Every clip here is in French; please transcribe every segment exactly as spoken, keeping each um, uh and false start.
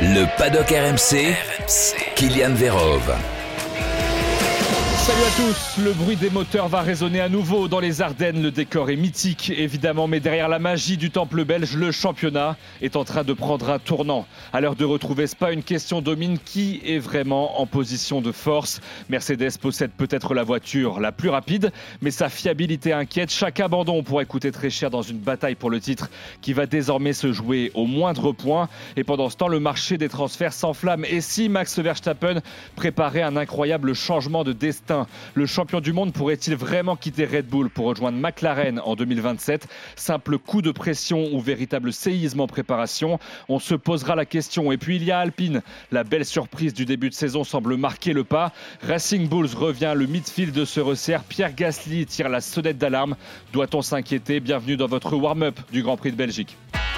Le Paddock R M C, R M C. Kylian Verove. Salut à tous, le bruit des moteurs va résonner à nouveau dans les Ardennes. Le décor est mythique évidemment, mais derrière la magie du temple belge, le championnat est en train de prendre un tournant. À l'heure de retrouver Spa, une question domine: qui est vraiment en position de force? Mercedes possède peut-être la voiture la plus rapide, mais sa fiabilité inquiète. Chaque abandon pourrait coûter très cher dans une bataille pour le titre qui va désormais se jouer au moindre point. Et pendant ce temps, le marché des transferts s'enflamme. Et si Max Verstappen préparait un incroyable changement de destin? Le champion du monde pourrait-il vraiment quitter Red Bull pour rejoindre McLaren en deux mille vingt-sept? Simple coup de pression ou véritable séisme en préparation? On se posera la question. Et puis il y a Alpine. La belle surprise du début de saison semble marquer le pas. Racing Bulls revient, le midfield se resserre. Pierre Gasly tire la sonnette d'alarme. Doit-on s'inquiéter? Bienvenue dans votre warm-up du Grand Prix de Belgique.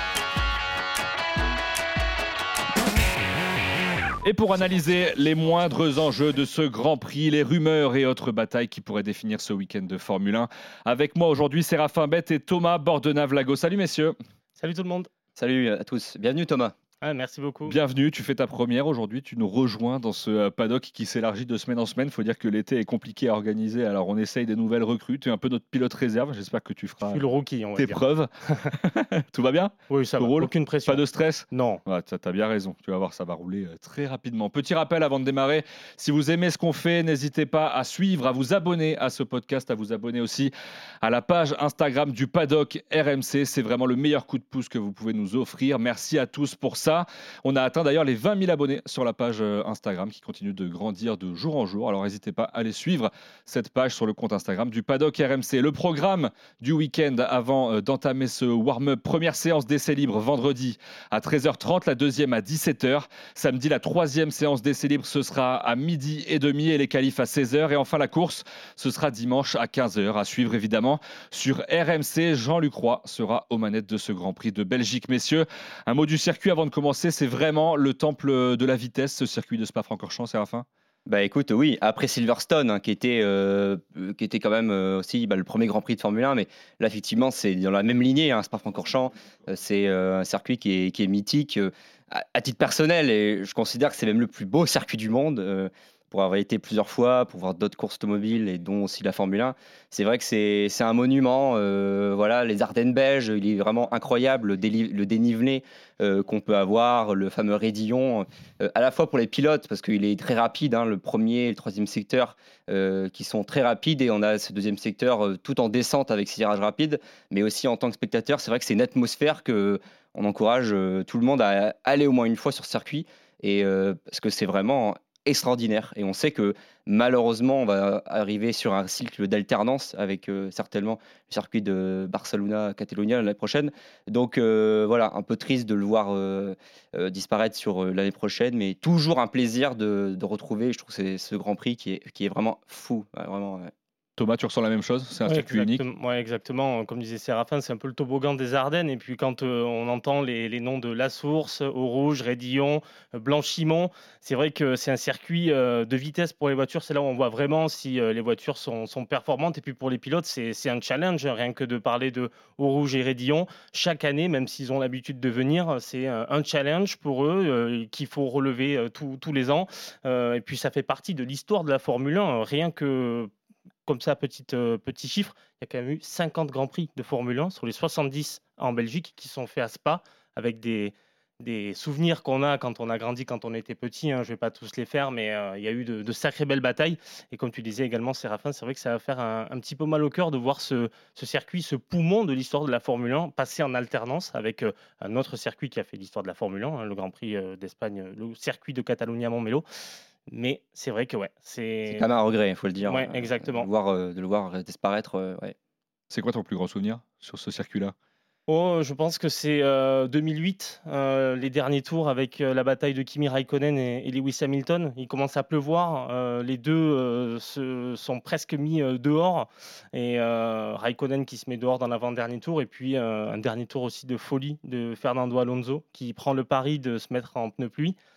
Et pour analyser les moindres enjeux de ce Grand Prix, les rumeurs et autres batailles qui pourraient définir ce week-end de Formule un, avec moi aujourd'hui, Séraphin Bête et Thomas Bordenave-Lago. Salut messieurs. Salut tout le monde. Salut à tous. Bienvenue Thomas. Ah, merci beaucoup. Bienvenue, tu fais ta première aujourd'hui, tu nous rejoins dans ce paddock qui s'élargit de semaine en semaine. Il faut dire que l'été est compliqué à organiser, alors on essaye des nouvelles recrues. Tu es un peu notre pilote réserve, j'espère que tu feras le rookie, on va tes dire. preuves. Tout va bien? Oui, ça va, roule? Aucune pression. Pas de stress? Non. Ouais, tu as bien raison, tu vas voir, ça va rouler très rapidement. Petit rappel avant de démarrer, si vous aimez ce qu'on fait, n'hésitez pas à suivre, à vous abonner à ce podcast, à vous abonner aussi à la page Instagram du Paddock R M C. C'est vraiment le meilleur coup de pouce que vous pouvez nous offrir. Merci à tous pour ça. On a atteint d'ailleurs les vingt mille abonnés sur la page Instagram qui continue de grandir de jour en jour. Alors n'hésitez pas à aller suivre cette page sur le compte Instagram du Paddock R M C. Le programme du week-end avant d'entamer ce warm-up. Première séance d'essai libre vendredi à treize heures trente, la deuxième à dix-sept heures. Samedi, la troisième séance d'essai libre, ce sera à midi et demi et les qualifs à seize heures. Et enfin la course, ce sera dimanche à quinze heures. À suivre évidemment sur R M C. Jean-Luc Roy sera aux manettes de ce Grand Prix de Belgique. Messieurs, un mot du circuit avant de commencer, c'est vraiment le temple de la vitesse, ce circuit de Spa-Francorchamps, Séraphin? Bah écoute, oui, après Silverstone, hein, qui, était, euh, qui était quand même euh, aussi bah, le premier Grand Prix de Formule un, mais là effectivement c'est dans la même lignée, hein, Spa-Francorchamps, euh, c'est euh, un circuit qui est, qui est mythique. Euh, à, à titre personnel, et je considère que c'est même le plus beau circuit du monde, euh, pour avoir été plusieurs fois, pour voir d'autres courses automobiles et dont aussi la Formule un. C'est vrai que c'est, c'est un monument. Euh, voilà, les Ardennes belges, il est vraiment incroyable, le, déli- le dénivelé euh, qu'on peut avoir, le fameux raidillon, euh, à la fois pour les pilotes, parce qu'il est très rapide, hein, le premier et le troisième secteur euh, qui sont très rapides, et on a ce deuxième secteur euh, tout en descente avec ses virages rapides, mais aussi en tant que spectateur, c'est vrai que c'est une atmosphère que on encourage euh, tout le monde à aller au moins une fois sur ce circuit, et, euh, parce que c'est vraiment extraordinaire. Et on sait que malheureusement, on va arriver sur un cycle d'alternance avec euh, certainement le circuit de Barcelona-Catalunya l'année prochaine. Donc euh, voilà, un peu triste de le voir euh, euh, disparaître sur euh, l'année prochaine, mais toujours un plaisir de, de retrouver, je trouve, c'est ce Grand Prix qui est, qui est vraiment fou. Ouais, vraiment, ouais. Thomas, tu ressens la même chose? C'est un Ouais, circuit unique? Oui, exactement. Comme disait Séraphin, c'est un peu le toboggan des Ardennes. Et puis quand euh, on entend les, les noms de La Source, Eau-Rouge, Raidillon, euh, Blanchimont, c'est vrai que c'est un circuit euh, de vitesse pour les voitures. C'est là où on voit vraiment si euh, les voitures sont, sont performantes. Et puis pour les pilotes, c'est, c'est un challenge, rien que de parler de Eau-Rouge et Raidillon. Chaque année, même s'ils ont l'habitude de venir, c'est un, un challenge pour eux euh, qu'il faut relever euh, tout- tous les ans. Euh, et puis ça fait partie de l'histoire de la Formule un. Rien que comme ça, petit, euh, petit chiffre, il y a quand même eu cinquante Grands Prix de Formule un sur les soixante-dix en Belgique qui sont faits à Spa, avec des, des souvenirs qu'on a quand on a grandi, quand on était petit. Hein, je ne vais pas tous les faire, mais euh, il y a eu de, de sacrées belles batailles. Et comme tu disais également, Séraphin, c'est vrai que ça va faire un, un petit peu mal au cœur de voir ce, ce circuit, ce poumon de l'histoire de la Formule un, passer en alternance avec euh, un autre circuit qui a fait l'histoire de la Formule un, hein, le Grand Prix euh, d'Espagne, le circuit de Catalunya-Montmelo. Mais c'est vrai que ouais, c'est... C'est quand même un regret, il faut le dire. Ouais, exactement. De le voir, euh, de le voir disparaître. Euh, ouais. C'est quoi ton plus grand souvenir sur ce circuit-là? Oh, je pense que c'est euh, deux mille huit, euh, les derniers tours avec euh, la bataille de Kimi Raikkonen et, et Lewis Hamilton. Il commence à pleuvoir. Euh, les deux euh, se sont presque mis euh, dehors. Et euh, Raikkonen qui se met dehors dans l'avant-dernier tour. Et puis euh, un dernier tour aussi de folie de Fernando Alonso qui prend le pari de se mettre en pneu pluie.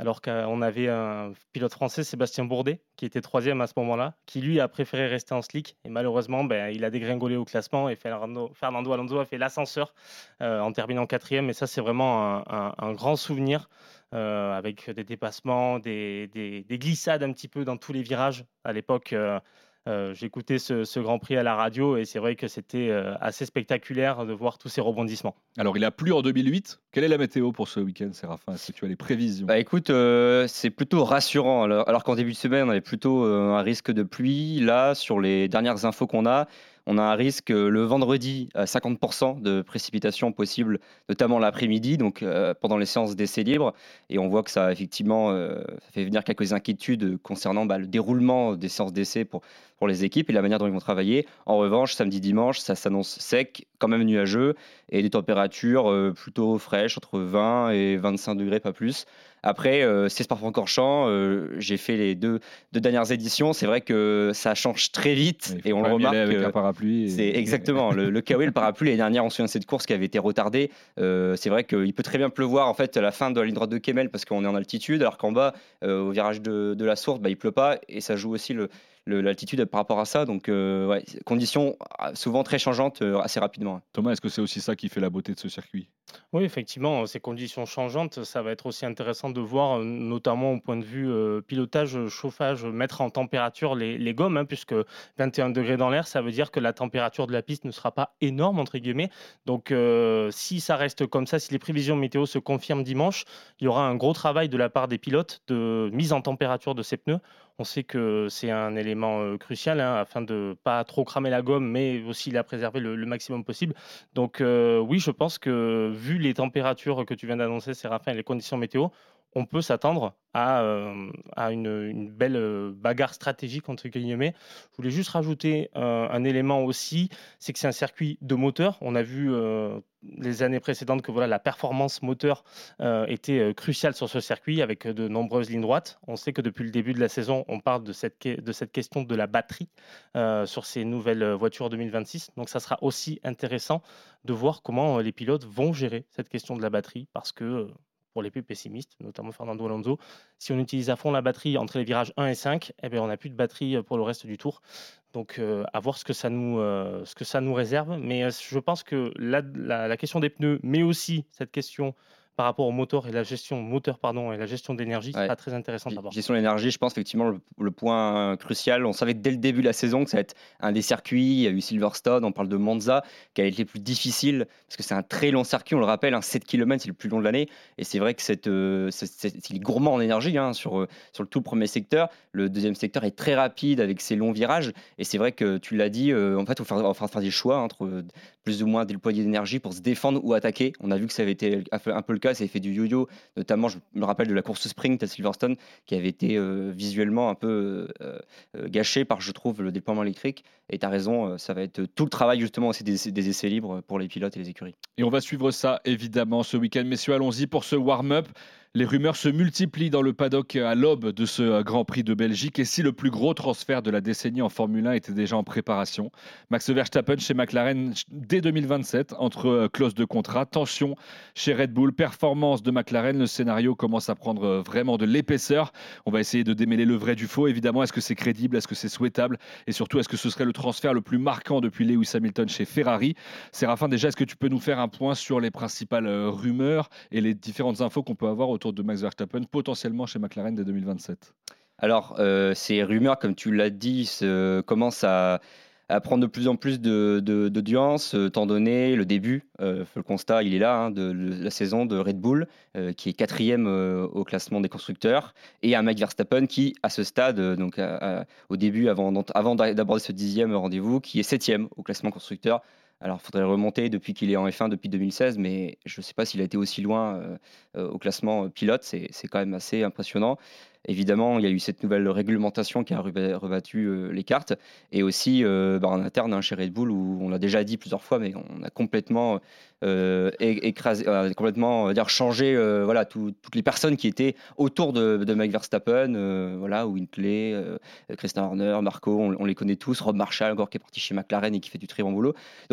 alors qu'on avait un pilote français, Sébastien Bourdet, qui était troisième à ce moment-là, qui lui a préféré rester en slick. Et malheureusement, ben, il a dégringolé au classement et Fernando, Fernando Alonso a fait l'ascenseur euh, en terminant quatrième. Et ça, c'est vraiment un, un- un grand souvenir euh, avec des dépassements, des, des- des glissades un petit peu dans tous les virages. À l'époque, euh, euh, j'écoutais ce, ce Grand Prix à la radio et c'est vrai que c'était euh, assez spectaculaire de voir tous ces rebondissements. Alors, il a plu en deux mille huit. Quelle est la météo pour ce week-end, Séraphin? Est-ce que tu as les prévisions? Bah écoute, euh, c'est plutôt rassurant. Alors, alors qu'en début de semaine, on avait plutôt euh, un risque de pluie. Là, sur les dernières infos qu'on a, on a un risque euh, le vendredi à cinquante pour cent de précipitations possibles, notamment l'après-midi, donc euh, pendant les séances d'essais libres. Et on voit que ça, effectivement, euh, ça fait venir quelques inquiétudes concernant bah, le déroulement des séances d'essais pour, pour les équipes et la manière dont ils vont travailler. En revanche, samedi, dimanche, ça s'annonce sec, quand même nuageux, et des températures euh, plutôt fraîches, entre vingt et vingt-cinq degrés, pas plus. Après, euh, c'est Spa-Francorchamps. Euh, j'ai fait les deux, deux dernières éditions. C'est vrai que ça change très vite Il faut et on quand le même y aller remarque. avec euh, un parapluie. et- C'est exactement le, le K O et le parapluie. L'année dernière, on se souvient de cette course qui avait été retardée. Euh, c'est vrai qu'il peut très bien pleuvoir en fait à la fin de la ligne droite de Kemmel parce qu'on est en altitude, alors qu'en bas, euh, au virage de, de la Source, bah, il pleut pas et ça joue aussi le, le- l'altitude par rapport à ça. Donc, euh, ouais, conditions ah, souvent très changeantes euh, assez rapidement. Thomas, est-ce que c'est aussi ça qui fait la beauté de ce circuit? Oui, effectivement, ces conditions changeantes, ça va être aussi intéressant de voir, euh, notamment au point de vue euh, pilotage, euh, chauffage, euh, mettre en température les, les gommes, hein, puisque vingt et un degrés dans l'air, ça veut dire que la température de la piste ne sera pas énorme, entre guillemets. Donc, euh, si ça reste comme ça, si les prévisions météo se confirment dimanche, il y aura un gros travail de la part des pilotes de mise en température de ces pneus. On sait que c'est un élément euh, crucial hein, afin de pas trop cramer la gomme, mais aussi la préserver le, le maximum possible. Donc euh, oui, je pense que vu les températures que tu viens d'annoncer, Séraphin, et les conditions météo, on peut s'attendre à, euh, à une, une belle euh, bagarre stratégique, entre guillemets. Je voulais juste rajouter euh, un élément aussi, c'est que c'est un circuit de moteur. On a vu euh, les années précédentes que voilà, la performance moteur euh, était euh, cruciale sur ce circuit avec de nombreuses lignes droites. On sait que depuis le début de la saison, on parle de cette, que- de cette question de la batterie euh, sur ces nouvelles voitures deux mille vingt-six. Donc ça sera aussi intéressant de voir comment euh, les pilotes vont gérer cette question de la batterie parce que euh, pour les plus pessimistes, notamment Fernando Alonso, si on utilise à fond la batterie entre les virages un et cinq, eh bien, on n'a plus de batterie euh, pour le reste du tour. Donc euh, à voir ce que ça nous, euh, ce que ça nous réserve. Mais euh, je pense que la, la, la question des pneus, mais aussi cette question par rapport au moteur et la gestion moteur pardon et la gestion d'énergie Ouais. sera très intéressante à voir. Gestion de l'énergie, je pense effectivement le, le point crucial. On savait dès le début de la saison que ça va être un des circuits. Il y a eu Silverstone, on parle de Monza, qui a été le plus difficile parce que c'est un très long circuit. On le rappelle, hein, sept kilomètres, c'est le plus long de l'année. Et c'est vrai que cette, euh, c'est, c'est, il est gourmand en énergie hein, sur, euh, sur le tout premier secteur. Le deuxième secteur est très rapide avec ses longs virages. Et c'est vrai que tu l'as dit, euh, en fait, il faut faire, faire, faire des choix entre euh, plus ou moins déployer d'énergie pour se défendre ou attaquer. On a vu que ça avait été un peu le cas, ça avait fait du yo-yo. Notamment, je me rappelle de la course sprint à Silverstone qui avait été euh, visuellement un peu euh, euh, gâché par, je trouve, le déploiement électrique. Et tu as raison, euh, ça va être tout le travail justement aussi des, des essais libres pour les pilotes et les écuries. Et on va suivre ça évidemment ce week-end. Messieurs, allons-y pour ce warm-up. Les rumeurs se multiplient dans le paddock à l'aube de ce Grand Prix de Belgique. Et si le plus gros transfert de la décennie en Formule un était déjà en préparation, Max Verstappen chez McLaren dès deux mille vingt-sept, entre clauses de contrat, tension chez Red Bull, performance de McLaren, le scénario commence à prendre vraiment de l'épaisseur. On va essayer de démêler le vrai du faux. Évidemment, est-ce que c'est crédible? Est-ce que c'est souhaitable? Et surtout, est-ce que ce serait le transfert le plus marquant depuis Lewis Hamilton chez Ferrari? Séraphin, déjà, est-ce que tu peux nous faire un point sur les principales rumeurs et les différentes infos qu'on peut avoir autour de Max Verstappen potentiellement chez McLaren dès deux mille vingt-sept? Alors, euh, ces rumeurs, comme tu l'as dit, se, commencent à, à prendre de plus en plus de, de, d'audience, euh, étant donné le début, euh, le constat, il est là, hein, de, de la saison de Red Bull, euh, qui est quatrième euh, au classement des constructeurs, et un Max Verstappen qui, à ce stade, euh, donc à, à, au début, avant, avant d'aborder ce dixième rendez-vous, qui est septième au classement constructeur. Alors, il faudrait remonter depuis qu'il est en F un depuis deux mille seize, mais je ne sais pas s'il a été aussi loin euh, euh, au classement pilote. C'est, c'est quand même assez impressionnant. Évidemment, il y a eu cette nouvelle réglementation qui a rebattu euh, les cartes. Et aussi euh, bah, en interne hein, chez Red Bull, où on l'a déjà dit plusieurs fois, mais on a complètement euh, écrasé, euh, complètement on va dire, changé euh, voilà, tout, toutes les personnes qui étaient autour de, de Max Verstappen, euh, voilà, Wintley, euh, Christian Horner, Marco, on, on les connaît tous, Rob Marshall encore qui est parti chez McLaren et qui fait du très bon boulot. Donc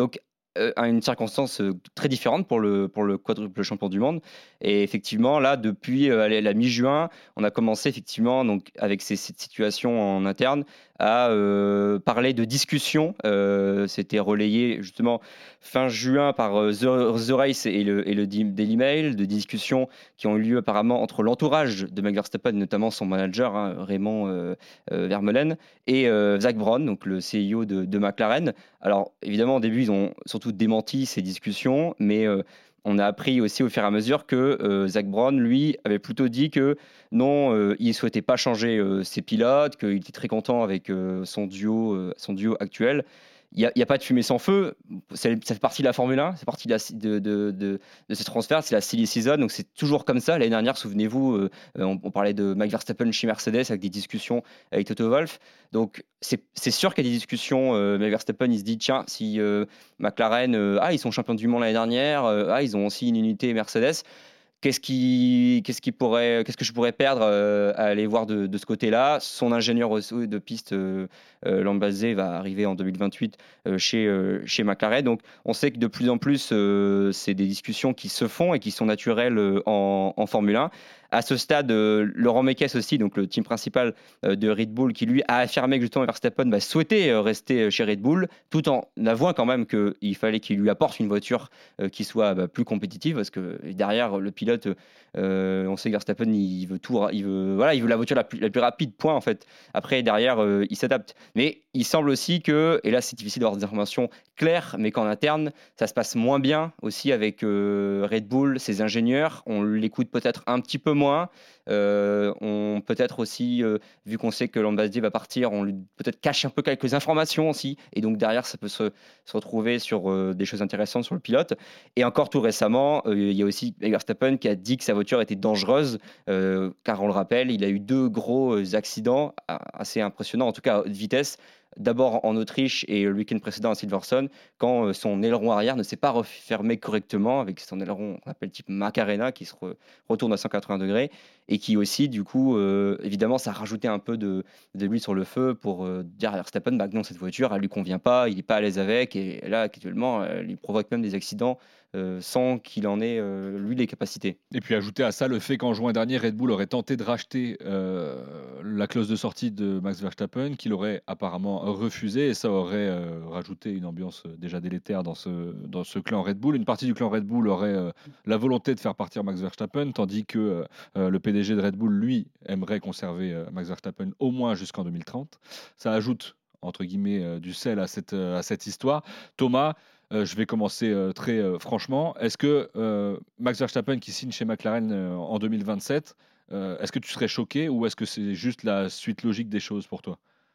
euh, une circonstance euh, très différente pour le, pour le quadruple champion du monde. Et effectivement, là, depuis euh, allez, la mi-juin, on a commencé effectivement donc, avec ces, cette situation en interne à euh, parler de discussions. Euh, c'était relayé justement fin juin par euh, The, The Race et le, et le Daily Mail, de discussions qui ont eu lieu apparemment entre l'entourage de Max Verstappen, notamment son manager, hein, Raymond euh, euh, Vermeulen, et euh, Zak Brown, donc le C E O de, de McLaren. Alors évidemment, au début, ils ont surtout démenti ces discussions, mais euh, on a appris aussi au fur et à mesure que euh, Zak Brown, lui, avait plutôt dit que non, euh, il ne souhaitait pas changer euh, ses pilotes, qu'il était très content avec euh, son, duo, euh, son duo actuel. Il n'y a, a, pas de fumée sans feu. C'est, ça fait partie de la Formule un, c'est partie de, la, de, de, de, de ce transfert, c'est la silly season, donc c'est toujours comme ça. L'année dernière, souvenez-vous, euh, on, on parlait de Max Verstappen chez Mercedes avec des discussions avec Toto Wolff. Donc c'est, c'est sûr qu'il y a des discussions. Euh, Max Verstappen, il se dit tiens, si euh, McLaren, euh, ah, ils sont champions du monde l'année dernière, euh, ah, ils ont aussi une unité Mercedes. Qu'est-ce, qui, qu'est-ce, qui pourrait, qu'est-ce que je pourrais perdre euh, à aller voir de, de ce côté-là? Son ingénieur de piste, euh, euh, Lambiase, va arriver en deux mille vingt-huit euh, chez, euh, chez McLaren. Donc, on sait que de plus en plus, euh, c'est des discussions qui se font et qui sont naturelles euh, en, en Formule un. À ce stade, euh, Laurent Mekies aussi, donc le team principal euh, de Red Bull, qui lui a affirmé que justement Verstappen bah, souhaitait euh, rester chez Red Bull, tout en avouant quand même qu'il fallait qu'il lui apporte une voiture euh, qui soit bah, plus compétitive, parce que derrière le pilote, euh, on sait que Verstappen, il veut tout, il veut, voilà, il veut la voiture la plus, la plus rapide, point en fait. Après, derrière, euh, il s'adapte. Mais il semble aussi que, et là c'est difficile d'avoir des informations claires, mais qu'en interne, ça se passe moins bien aussi avec euh, Red Bull, ses ingénieurs. On l'écoute peut-être un petit peu moins. Euh, on peut-être aussi, euh, vu qu'on sait que Lambiase va partir, on lui peut-être cache un peu quelques informations aussi. Et donc derrière, ça peut se, se retrouver sur euh, des choses intéressantes sur le pilote. Et encore tout récemment, euh, il y a aussi Verstappen qui a dit que sa voiture était dangereuse, euh, car on le rappelle, il a eu deux gros accidents assez impressionnants, en tout cas à haute vitesse. D'abord en Autriche et le week-end précédent à Silverstone, quand son aileron arrière ne s'est pas refermé correctement avec son aileron, on appelle type Macarena, qui se re- retourne à cent quatre-vingts degrés et qui aussi, du coup, euh, évidemment, ça a rajouté un peu de, de l'huile sur le feu pour euh, dire à Verstappen, bah, non, cette voiture, elle lui convient pas, il n'est pas à l'aise avec, et là, actuellement, elle lui provoque même des accidents euh, sans qu'il en ait, euh, lui, les capacités. Et puis ajouter à ça le fait qu'en juin dernier, Red Bull aurait tenté de racheter euh, la clause de sortie de Max Verstappen, qu'il aurait apparemment refusé, et ça aurait euh, rajouté une ambiance déjà délétère dans ce, dans ce clan Red Bull. Une partie du clan Red Bull aurait euh, la volonté de faire partir Max Verstappen, tandis que euh, le P D G de Red Bull, lui, aimerait conserver euh, Max Verstappen au moins jusqu'en deux mille trente. Ça ajoute, entre guillemets, euh, du sel à cette, à cette histoire. Thomas, Euh, je vais commencer euh, très euh, franchement. Est-ce que euh, Max Verstappen qui signe chez McLaren euh, en deux mille vingt-sept, euh, est-ce que tu serais choqué ou est-ce que c'est juste la suite logique des choses pour toi?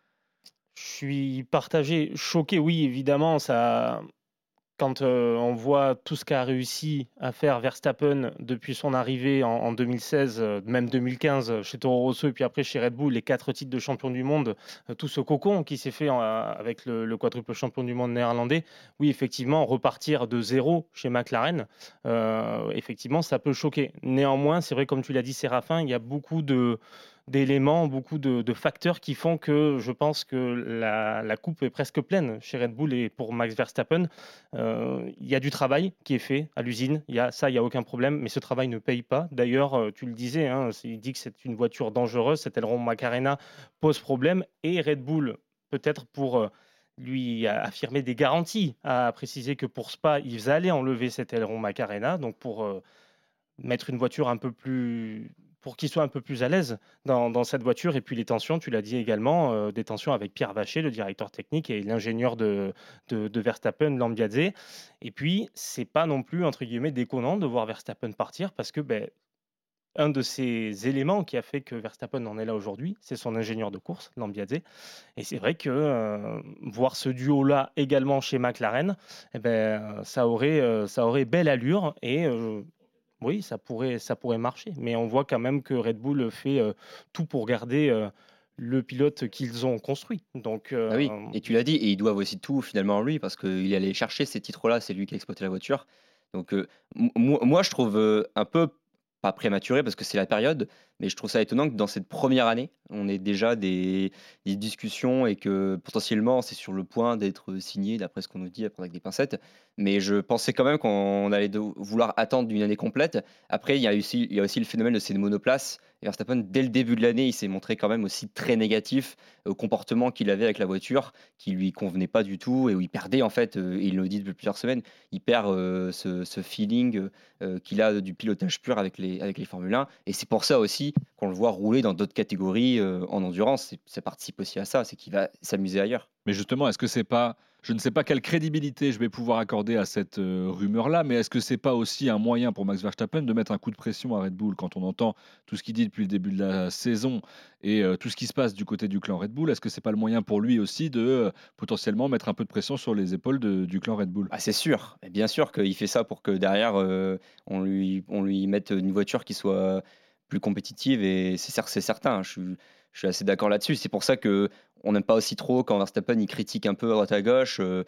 Je suis partagé, choqué, oui, évidemment, ça. Quand euh, on voit tout ce qu'a réussi à faire Verstappen depuis son arrivée en, en deux mille seize, euh, même deux mille quinze chez Toro Rosso et puis après chez Red Bull, les quatre titres de champion du monde, euh, tout ce cocon qui s'est fait en- avec le, le quadruple champion du monde néerlandais, oui, effectivement, repartir de zéro chez McLaren, euh, effectivement, ça peut choquer. Néanmoins, c'est vrai, comme tu l'as dit, Séraphin, il y a beaucoup de d'éléments, beaucoup de, de facteurs qui font que je pense que la, la coupe est presque pleine chez Red Bull et pour Max Verstappen. Euh, Il y a du travail qui est fait à l'usine, il y a, ça, il n'y a aucun problème, mais ce travail ne paye pas. D'ailleurs, euh, tu le disais, hein, c'est- il dit que c'est une voiture dangereuse, cet aileron Macarena pose problème, et Red Bull, peut-être pour euh, lui a- affirmer des garanties, a précisé que pour Spa, ils allaient enlever cet aileron Macarena, donc pour euh, mettre une voiture un peu plus pour qu'il soit un peu plus à l'aise dans, dans cette voiture. Et puis les tensions, tu l'as dit également, euh, des tensions avec Pierre Vacher, le directeur technique, et l'ingénieur de, de, de Verstappen, Lambiadze. Et puis, c'est pas non plus, entre guillemets, déconnant de voir Verstappen partir, parce que ben, un de ces éléments qui a fait que Verstappen en est là aujourd'hui, c'est son ingénieur de course, Lambiadze. Et c'est vrai que euh, voir ce duo-là également chez McLaren, eh ben, ça, aurait, euh, ça aurait belle allure. Et euh, oui, ça pourrait, ça pourrait marcher, mais on voit quand même que Red Bull fait euh, tout pour garder euh, le pilote qu'ils ont construit. Donc, Ah euh, oui, et tu l'as dit, et ils doivent aussi tout finalement en lui, parce qu'il est allé chercher ces titres-là, c'est lui qui a exploité la voiture. Donc euh, m- moi, moi, je trouve euh, un peu, pas prématuré, parce que c'est la période, mais je trouve ça étonnant que dans cette première année, on ait déjà des, des discussions et que potentiellement c'est sur le point d'être signé, d'après ce qu'on nous dit, à prendre avec des pincettes. mais je pensais quand même qu'on allait de- vouloir attendre une année complète. Après, il y a aussi, il y a aussi le phénomène de ces monoplaces. Et Verstappen, dès le début de l'année, il s'est montré quand même aussi très négatif au comportement qu'il avait avec la voiture, qui lui convenait pas du tout et où il perdait en fait, euh, et il le dit depuis plusieurs semaines, il perd euh, ce, ce feeling euh, qu'il a du pilotage pur avec les, avec les Formule un. Et c'est pour ça aussi qu'on le voit rouler dans d'autres catégories euh, en endurance. C'est- Ça participe aussi à ça, c'est qu'il va s'amuser ailleurs. Mais justement, est-ce que c'est pas, je ne sais pas quelle crédibilité je vais pouvoir accorder à cette euh, rumeur-là, mais est-ce que c'est pas aussi un moyen pour Max Verstappen de mettre un coup de pression à Red Bull quand on entend tout ce qu'il dit depuis le début de la saison et euh, tout ce qui se passe du côté du clan Red Bull? Est-ce que c'est pas le moyen pour lui aussi de euh, potentiellement mettre un peu de pression sur les épaules de- du clan Red Bull? Ah, c'est sûr, et bien sûr qu'il fait ça pour que derrière euh, on, lui, on lui mette une voiture qui soit plus compétitive et c'est cer- c'est certain, je suis, je suis assez d'accord là-dessus. C'est pour ça que on n'aime pas aussi trop quand Verstappen il critique un peu à droite à gauche euh,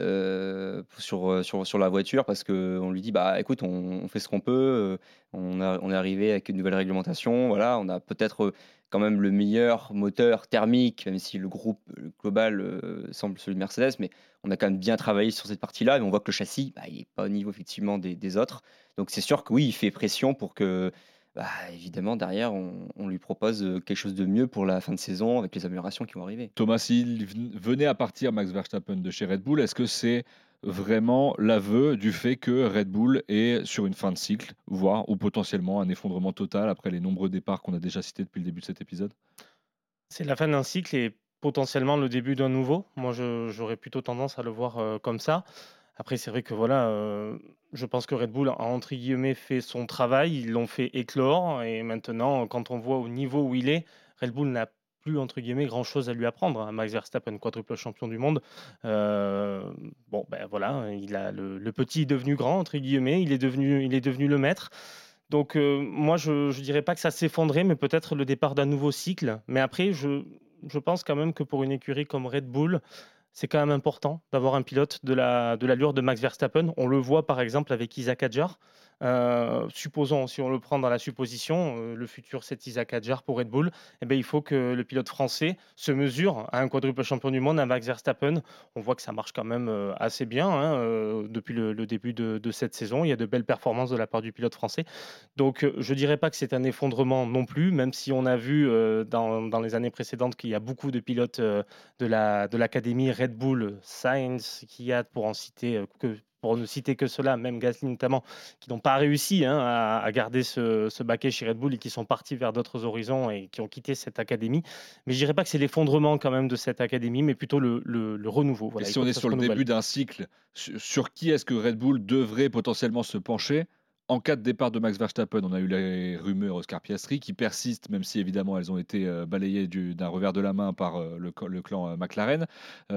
euh, sur, sur, sur la voiture parce qu'on lui dit bah écoute, on, on fait ce qu'on peut, euh, on, a- on est arrivé avec une nouvelle réglementation, voilà, on a peut-être euh, quand même le meilleur moteur thermique, même si le groupe euh, global euh, semble celui de Mercedes, mais on a quand même bien travaillé sur cette partie-là, mais on voit que le châssis, bah, il n'est pas au niveau effectivement des, des autres. Donc c'est sûr que oui, il fait pression pour que, bah, évidemment, derrière, on, on lui propose euh, quelque chose de mieux pour la fin de saison avec les améliorations qui vont arriver. Thomas, s'il ven- venait à partir Max Verstappen de chez Red Bull, est-ce que c'est vraiment l'aveu du fait que Red Bull est sur une fin de cycle, voire ou potentiellement un effondrement total après les nombreux départs qu'on a déjà cités depuis le début de cet épisode? C'est la fin d'un cycle et potentiellement le début d'un nouveau. Moi, je- j'aurais plutôt tendance à le voir euh, comme ça. Après, c'est vrai que voilà, euh, je pense que Red Bull a entre guillemets fait son travail, ils l'ont fait éclore et maintenant, quand on voit au niveau où il est, Red Bull n'a plus entre guillemets grand-chose à lui apprendre, hein. Max Verstappen, quadruple champion du monde. Euh, bon, ben voilà, il a le, le petit est devenu grand entre guillemets, il est devenu, il est devenu le maître. Donc, euh, moi, je ne dirais pas que ça s'effondrait, mais peut-être le départ d'un nouveau cycle. Mais après, je, je pense quand même que pour une écurie comme Red Bull, c'est quand même important d'avoir un pilote de la, de l'allure de Max Verstappen. On le voit par exemple avec Isaac Hadjar. Euh, supposons, si on le prend dans la supposition, euh, le futur c'est Isaac Hadjar pour Red Bull, eh bien, il faut que le pilote français se mesure à un quadruple champion du monde, à Max Verstappen. On voit que ça marche quand même euh, assez bien hein, euh, depuis le, le début de, de cette saison. Il y a de belles performances de la part du pilote français. Donc, euh, je ne dirais pas que c'est un effondrement non plus, même si on a vu euh, dans, dans les années précédentes qu'il y a beaucoup de pilotes euh, de la, de l'académie Red Bull, Sainz, Kvyat, pour en citer euh, que pour ne citer que cela, même Gasly notamment, qui n'ont pas réussi hein, à, à garder ce, ce baquet chez Red Bull et qui sont partis vers d'autres horizons et qui ont quitté cette académie. Mais je dirais pas que c'est l'effondrement quand même de cette académie, mais plutôt le, le- le renouveau. Et Voilà, il si on faut que est ça se sur le renouvelle. début d'un cycle, sur, sur qui est-ce que Red Bull devrait potentiellement se pencher en cas de départ de Max Verstappen? On a eu les rumeurs Oscar Piastri qui persistent, même si évidemment elles ont été euh, balayées du- d'un revers de la main par euh, le, co- le clan euh, McLaren.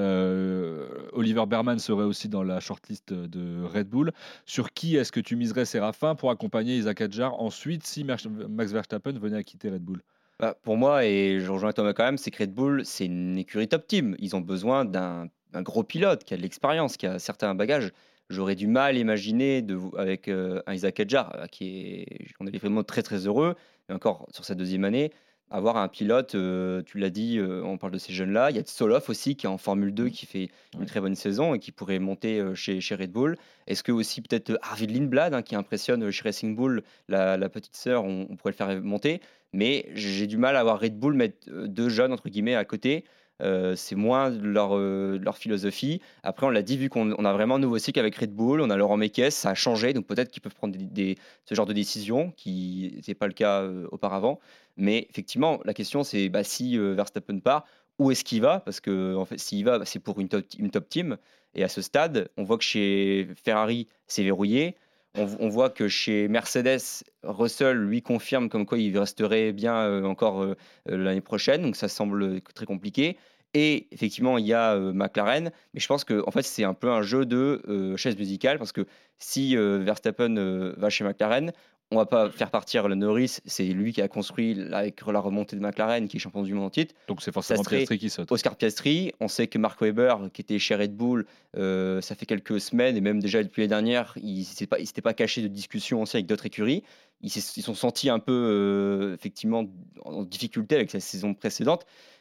Euh, Oliver Berman serait aussi dans la shortlist de Red Bull. Sur qui est-ce que tu miserais, Séraphin, pour accompagner Isaac Hadjar ensuite si Max Max Verstappen venait à quitter Red Bull? Bah, pour moi, et je rejoins Thomas quand même, c'est que Red Bull, c'est une écurie top team. Ils ont besoin d'un d'un gros pilote qui a de l'expérience, qui a certains bagages. J'aurais du mal à imaginer de, vous- avec euh, un Isaac Hadjar, euh, qui est, on est vraiment très très heureux, et encore sur sa deuxième année, avoir un pilote, euh, tu l'as dit, euh, on parle de ces jeunes-là. Il y a Tsoloff aussi qui est en Formule deux, qui fait une Ouais. très bonne saison et qui pourrait monter euh, chez, chez Red Bull. Est-ce que aussi peut-être euh, Arvid Lindblad, hein, qui impressionne euh, chez Racing Bull, la, la petite sœur, on, on pourrait le faire monter. Mais j'ai du mal à voir Red Bull mettre euh, deux jeunes entre guillemets à côté. Euh, c'est moins leur, euh, leur philosophie. Après, on l'a dit, vu qu'on on a vraiment un nouveau cycle avec Red Bull, on a Laurent Mekies, ça a changé, donc peut-être qu'ils peuvent prendre des, des- ce genre de décision, qui n'était pas le cas euh, auparavant. Mais effectivement, la question c'est bah, si euh, Verstappen part, où est-ce qu'il va? Parce que en fait, s'il va, bah, c'est pour une top, une top team. Et à ce stade, on voit que chez Ferrari, c'est verrouillé. On, on voit que chez Mercedes, Russell lui confirme comme quoi il resterait bien euh, encore euh, euh, l'année prochaine, donc ça semble très compliqué. Et effectivement, il y a euh, McLaren, mais je pense que en fait c'est un peu un jeu de euh, chaise musicale parce que si euh, Verstappen euh, va chez McLaren, on va pas faire partir le Norris, c'est lui qui a construit la- avec la remontée de McLaren, qui est champion du monde en titre. Donc c'est Ça forcément serait Piastri qui saute. Oscar Piastri. On sait que Mark Webber, qui était chez Red Bull, euh, ça fait quelques semaines, et même déjà depuis les dernières, il ne s'était pas, il s'était pas caché de discussions aussi avec d'autres écuries. Ils se ils sont sentis un peu, euh, effectivement, en difficulté avec la saison précédente.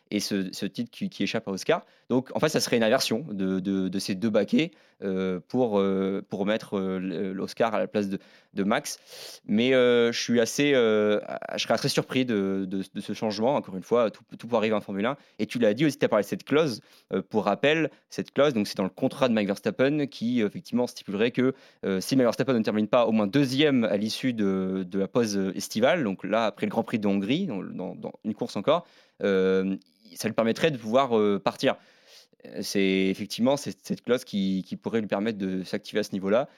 et ce, ce titre qui, qui échappe à Oscar. Donc en fait, ça serait une inversion de, de, de ces deux baquets euh, pour, euh, pour mettre euh, l'Oscar à la place de, de Max. Mais euh, je suis assez, euh, je serais très surpris de, de, de ce changement. Encore une fois, tout, tout peut arriver en Formule un. Et tu l'as dit aussi, tu as parlé de cette clause. Euh, pour rappel, cette clause, donc c'est dans le contrat de Max Verstappen qui effectivement stipulerait que euh, si Max Verstappen ne termine pas au moins deuxième à l'issue de, de la pause estivale, donc là après le Grand Prix de Hongrie, dans, dans, dans une course encore, euh, ça lui permettrait de pouvoir euh, partir. C'est effectivement c'est cette clause qui, qui pourrait lui permettre de s'activer à ce niveau-là.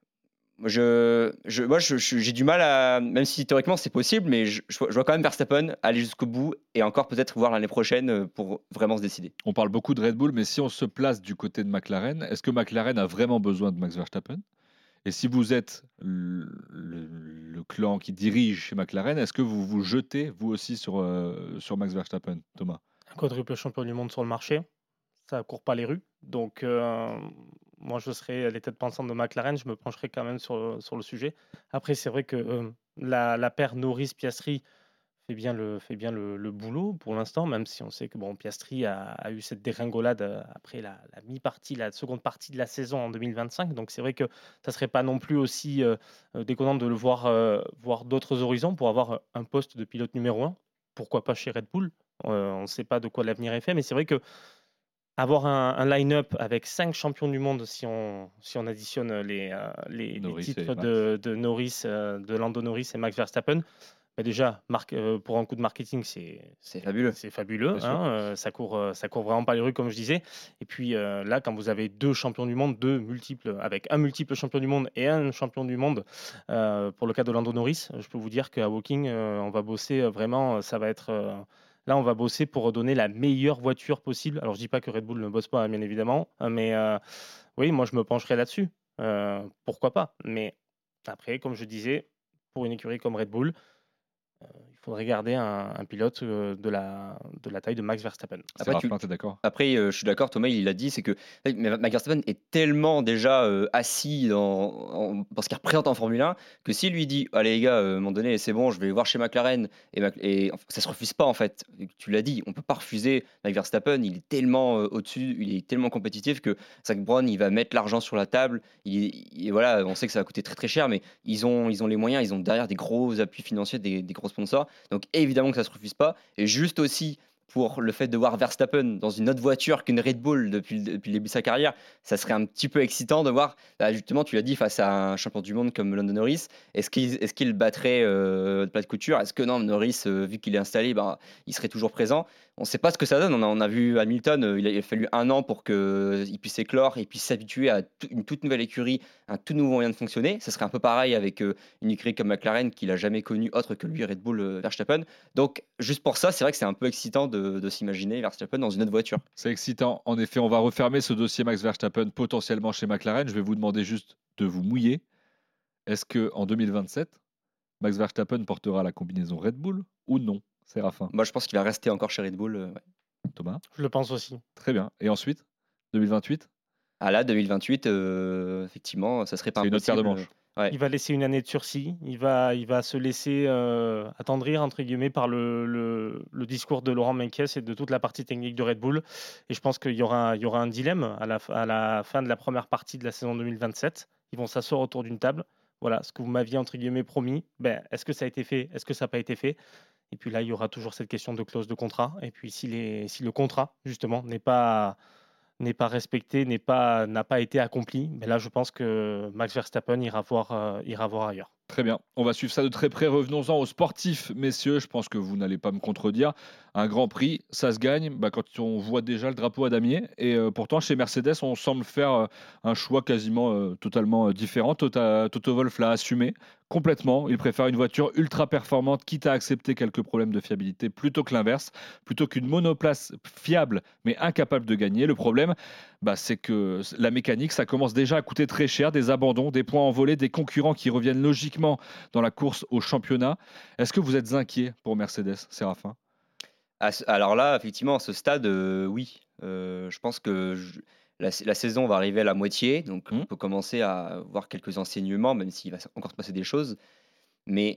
Je, je, moi, je, je, j'ai du mal à, même si théoriquement c'est possible, mais je, je vois quand même Verstappen aller jusqu'au bout et encore peut-être voir l'année prochaine pour vraiment se décider. On parle beaucoup de Red Bull, mais si on se place du côté de McLaren, est-ce que McLaren a vraiment besoin de Max Verstappen ? Et si vous êtes le, le, le clan qui dirige chez McLaren, est-ce que vous vous jetez vous aussi sur, euh, sur Max Verstappen, Thomas ? Un quadruple champion du monde sur le marché, ça court pas les rues. Donc, euh, moi, je serais les têtes pensantes de McLaren, je me pencherais quand même sur, sur le sujet. Après, c'est vrai que euh, la, la paire Norris-Piastri fait bien le, fait bien le, le boulot pour l'instant, même si on sait que bon, Piastri a, a eu cette dégringolade euh, après la, la mi-partie, la seconde partie de la saison en deux mille vingt-cinq. Donc, c'est vrai que ça serait pas non plus aussi euh, déconnant de le voir, euh, voir d'autres horizons pour avoir un poste de pilote numéro un. Pourquoi pas chez Red Bull ? Euh, on ne sait pas de quoi l'avenir est fait, mais c'est vrai que avoir un, un line-up avec cinq champions du monde, si on, si on additionne les, euh, les, les titres de, de Norris, euh, de Lando Norris et Max Verstappen, bah déjà, marque, euh, pour un coup de marketing, c'est, c'est fabuleux. C'est fabuleux. Hein, euh, ça court, euh, ça court vraiment pas les rues, comme je disais. Et puis euh, là, quand vous avez deux champions du monde, deux multiples, avec un multiple champion du monde et un champion du monde, euh, pour le cas de Lando Norris, je peux vous dire qu'à Woking, euh, on va bosser vraiment. Ça va être euh, Là, on va bosser pour donner la meilleure voiture possible. Alors, je dis pas que Red Bull ne bosse pas, bien évidemment, mais euh, oui, moi, je me pencherai là-dessus. Euh, pourquoi pas ? Mais après, comme je disais, pour une écurie comme Red Bull, euh, il faudrait garder un, un pilote euh, de, la, de la taille de Max Verstappen. Après, tu, t'es d'accord ? Après, euh, je suis d'accord, Thomas, il l'a dit, c'est que Max Verstappen est tellement déjà euh, assis dans, en, dans ce qu'il représente en Formule un que s'il lui dit, allez les gars, euh, à un moment donné, c'est bon, je vais voir chez McLaren, et, et ça se refuse pas en fait. Tu l'as dit, on peut pas refuser Max Verstappen, il est tellement euh, au-dessus, il est tellement compétitif que Zak Brown, il va mettre l'argent sur la table. Il, il, voilà, on sait que ça va coûter très très cher, mais ils ont, ils ont les moyens, ils ont derrière des gros appuis financiers, des, des gros sponsors. Donc évidemment que ça se refuse pas. Et juste aussi pour le fait de voir Verstappen dans une autre voiture qu'une Red Bull depuis, depuis le début de sa carrière, ça serait un petit peu excitant de voir, bah justement, tu l'as dit, face à un champion du monde comme Lando Norris, est-ce qu'il, est-ce qu'il battrait euh, de plat de couture ? Est-ce que non, Norris, euh, vu qu'il est installé, bah, il serait toujours présent ? On ne sait pas ce que ça donne. On a, on a vu Hamilton, euh, il, a, il a fallu un an pour qu'il puisse éclore et puisse s'habituer à t- une toute nouvelle écurie, un tout nouveau moyen de fonctionner. Ça serait un peu pareil avec euh, une écurie comme McLaren qu'il n'a jamais connue autre que lui, Red Bull, euh, Verstappen. Donc, juste pour ça, c'est vrai que c'est un peu excitant de, de s'imaginer Verstappen dans une autre voiture. C'est excitant. En effet, on va refermer ce dossier Max Verstappen potentiellement chez McLaren. Je vais vous demander juste de vous mouiller. Est-ce qu'en deux mille vingt-sept, Max Verstappen portera la combinaison Red Bull ou non ? Séraphin ? Moi, je pense qu'il va rester encore chez Red Bull. Euh, ouais. Thomas ? Je le pense aussi. Très bien. Et ensuite, deux mille vingt-huit ? Ah là, deux mille vingt-huit, euh, effectivement, ça serait pas c'est impossible. C'est une autre paire de manches. Ouais. Il va laisser une année de sursis. Il va, il va se laisser euh, attendrir, entre guillemets, par le, le, le discours de Laurent Mekies et de toute la partie technique de Red Bull. Et je pense qu'il y aura, il y aura un dilemme à la, à la fin de la première partie de la saison deux mille vingt-sept. Ils vont s'asseoir autour d'une table. Voilà, ce que vous m'aviez, entre guillemets, promis. Ben, est-ce que ça a été fait ? Est-ce que ça n'a pas été fait ? Et puis là, il y aura toujours cette question de clause de contrat. Et puis si, les, si le contrat, justement, n'est pas... n'est pas respecté, n'est pas, n'a pas été accompli, mais là je pense que Max Verstappen ira voir, euh, ira voir ailleurs. Très bien, on va suivre ça de très près. Revenons-en aux sportifs, messieurs, je pense que vous n'allez pas me contredire. Un Grand Prix, ça se gagne bah, quand on voit déjà le drapeau à damier. Et euh, pourtant, chez Mercedes, on semble faire euh, un choix quasiment euh, totalement euh, différent. Tota, Toto Wolff l'a assumé complètement. Il préfère une voiture ultra performante, quitte à accepter quelques problèmes de fiabilité, plutôt que l'inverse, plutôt qu'une monoplace fiable, mais incapable de gagner. Le problème, bah, c'est que la mécanique, ça commence déjà à coûter très cher, des abandons, des points envolés, des concurrents qui reviennent logiquement dans la course au championnat. Est-ce que vous êtes inquiet pour Mercedes, Séraphin ? Alors là, effectivement, à ce stade, euh, oui. Euh, je pense que je, la, la saison va arriver à la moitié, donc mmh. on peut commencer à voir quelques enseignements, même s'il va encore se passer des choses. Mais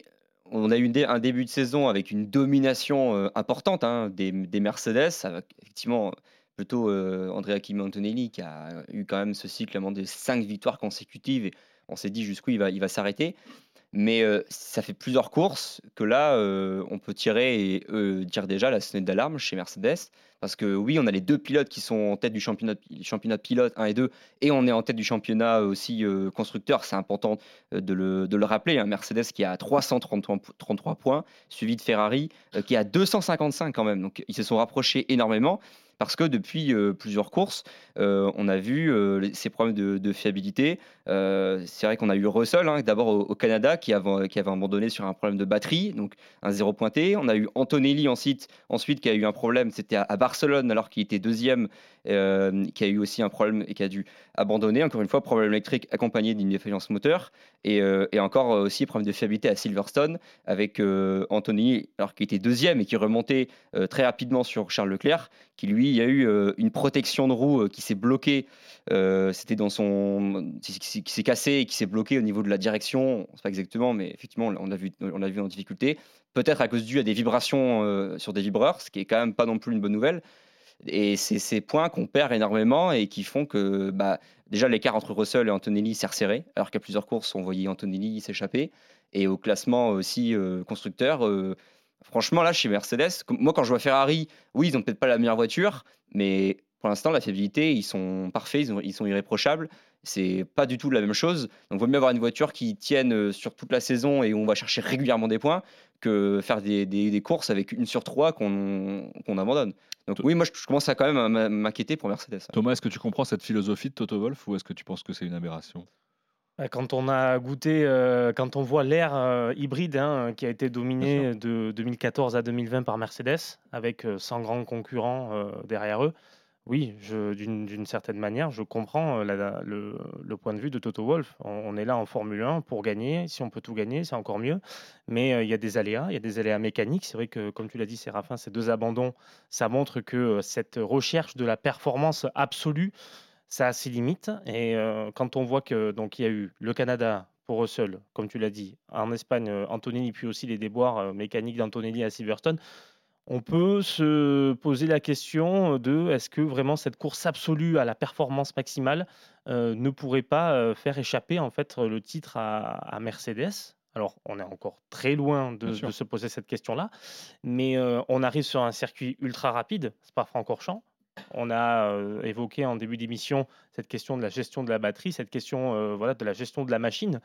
on a eu un début de saison avec une domination euh, importante hein, des, des Mercedes, avec effectivement plutôt euh, Andrea Kimi Antonelli qui a eu quand même ce cycle de cinq victoires consécutives et on s'est dit jusqu'où il va, il va s'arrêter. Mais euh, ça fait plusieurs courses que là, euh, on peut tirer et euh, dire déjà la sonnette d'alarme chez Mercedes. Parce que oui, on a les deux pilotes qui sont en tête du championnat, championnat de pilote un et deux, et on est en tête du championnat aussi euh, constructeur. C'est important euh, de, le, de le rappeler. Hein. Mercedes qui a trois cent trente-trois points, suivi de Ferrari euh, qui a deux cent cinquante-cinq quand même. Donc ils se sont rapprochés énormément. Parce que depuis euh, plusieurs courses, euh, on a vu euh, ces problèmes de, de fiabilité. Euh, c'est vrai qu'on a eu Russell, hein, d'abord au, au Canada, qui avait, qui avait abandonné sur un problème de batterie, donc un zéro pointé. On a eu Antonelli ensuite, ensuite qui a eu un problème, c'était à, à Barcelone, alors qu'il était deuxième, euh, qui a eu aussi un problème et qui a dû abandonner. Encore une fois, problème électrique accompagné d'une défaillance moteur. Et, euh, et encore euh, aussi problème de fiabilité à Silverstone, avec euh, Antonelli, alors qu'il était deuxième et qui remontait euh, très rapidement sur Charles Leclerc, qui lui, il y a eu euh, une protection de roue euh, qui s'est bloquée, euh, c'était dans son, qui, qui s'est cassé et qui s'est bloqué au niveau de la direction, on ne sait pas exactement, mais effectivement, on l'a vu, on l'a vu en difficulté, peut-être à cause dû à des vibrations euh, sur des vibreurs, ce qui est quand même pas non plus une bonne nouvelle. Et c'est ces points qu'on perd énormément et qui font que bah, déjà l'écart entre Russell et Antonelli s'est resserré, alors qu'à plusieurs courses, on voyait Antonelli s'échapper. Et au classement aussi euh, constructeur, euh, franchement, là, chez Mercedes, moi, quand je vois Ferrari, oui, ils n'ont peut-être pas la meilleure voiture, mais pour l'instant, la fiabilité, ils sont parfaits, ils, ont, ils sont irréprochables. C'est pas du tout la même chose. Donc, il vaut mieux avoir une voiture qui tienne sur toute la saison et où on va chercher régulièrement des points que faire des, des, des courses avec une sur trois qu'on qu'on abandonne. Donc, oui, moi, je, je commence à quand même à m'inquiéter pour Mercedes. Thomas, est-ce que tu comprends cette philosophie de Toto Wolff ou est-ce que tu penses que c'est une aberration ? Quand on a goûté, euh, quand on voit l'ère euh, hybride hein, qui a été dominée de deux mille quatorze à deux mille vingt par Mercedes, avec euh, cent grands concurrents euh, derrière eux, oui, je- d'une d'une certaine manière, je comprends euh, la- le, le point de vue de Toto Wolff. On, on est là en Formule un pour gagner. Si on peut tout gagner, c'est encore mieux. Mais euh, il y a des aléas, il y a des aléas mécaniques. C'est vrai que, comme tu l'as dit, Séraphin, ces deux abandons, ça montre que euh, cette recherche de la performance absolue, ça a ses limites. Et euh, quand on voit que donc il y a eu le Canada pour Russell, comme tu l'as dit, en Espagne, euh, Antonelli, puis aussi les déboires euh, mécaniques d'Antonelli à Silverstone, on peut se poser la question de est-ce que vraiment cette course absolue à la performance maximale euh, ne pourrait pas euh, faire échapper en fait le titre à, à Mercedes. Alors, on est encore très loin de, Bien sûr. de se poser cette question-là, mais euh, on arrive sur un circuit ultra rapide, Spa-Francorchamps. On a euh, évoqué en début d'émission cette question de la gestion de la batterie, cette question euh, voilà, de la gestion de la machine.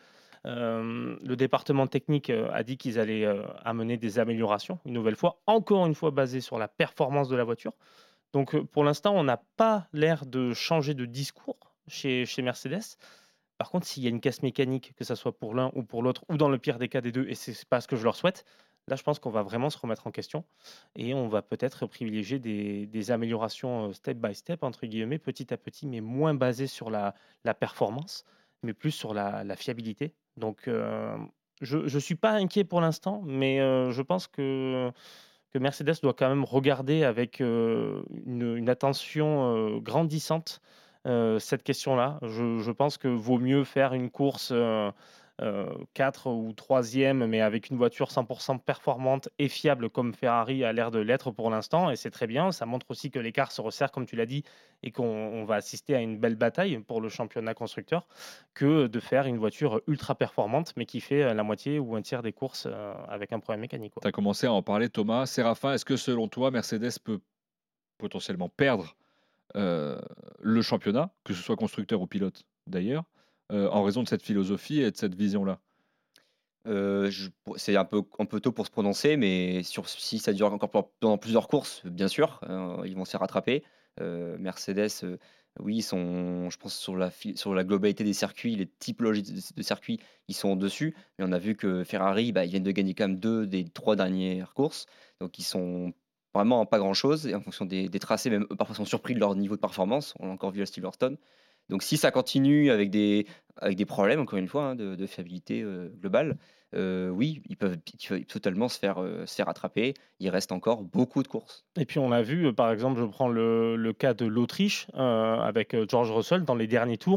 Euh, le département technique euh, a dit qu'ils allaient euh, amener des améliorations, une nouvelle fois, encore une fois basées sur la performance de la voiture. Donc euh, pour l'instant, on n'a pas l'air de changer de discours chez, chez Mercedes. Par contre, s'il y a une casse mécanique, que ce soit pour l'un ou pour l'autre, ou dans le pire des cas des deux, et c'est pas ce que je leur souhaite, là je pense qu'on va vraiment se remettre en question et on va peut-être privilégier des, des améliorations euh, step by step, entre guillemets, petit à petit, mais moins basées sur la, la performance, mais plus sur la, la fiabilité. Donc euh, je ne suis pas inquiet pour l'instant, mais euh, je pense que, que Mercedes doit quand même regarder avec euh, une, une attention euh, grandissante euh, cette question-là. Je, je pense que vaut mieux faire une course euh, euh, quatre ou troisième, mais avec une voiture cent pour cent performante et fiable comme Ferrari a l'air de l'être pour l'instant, et c'est très bien. Ça montre aussi que l'écart se resserre, comme tu l'as dit, et qu'on on va assister à une belle bataille pour le championnat constructeur, que de faire une voiture ultra performante, mais qui fait la moitié ou un tiers des courses euh, avec un problème mécanique. Tu as commencé à en parler, Thomas. Séraphin, est-ce que selon toi, Mercedes peut potentiellement perdre euh, le championnat, que ce soit constructeur ou pilote d'ailleurs, euh, en raison de cette philosophie et de cette vision-là ? Euh, je- c'est un peu, un peu tôt pour se prononcer, mais sur, si ça dure encore pendant pendant plusieurs courses, bien sûr, euh, ils vont se rattraper. Euh, Mercedes, euh, oui, ils sont, je pense, sur la, fi- sur la globalité des circuits, les typologies de, de circuits, ils sont dessus. Mais on a vu que Ferrari, bah, ils viennent de gagner quand même deux des trois dernières courses. Donc, ils sont vraiment en pas grand-chose. Et en fonction des, des tracés, même eux, parfois, sont surpris de leur niveau de performance. On l'a encore vu à Silverstone. Donc, si ça continue avec des, avec des problèmes, encore une fois, hein, de, de fiabilité euh, globale, euh, oui, ils peuvent, ils peuvent totalement se faire, euh, se faire attraper. Il reste encore beaucoup de courses. Et puis on l'a vu, euh, par exemple, je prends le, le cas de l'Autriche euh, avec euh, George Russell dans les derniers tours.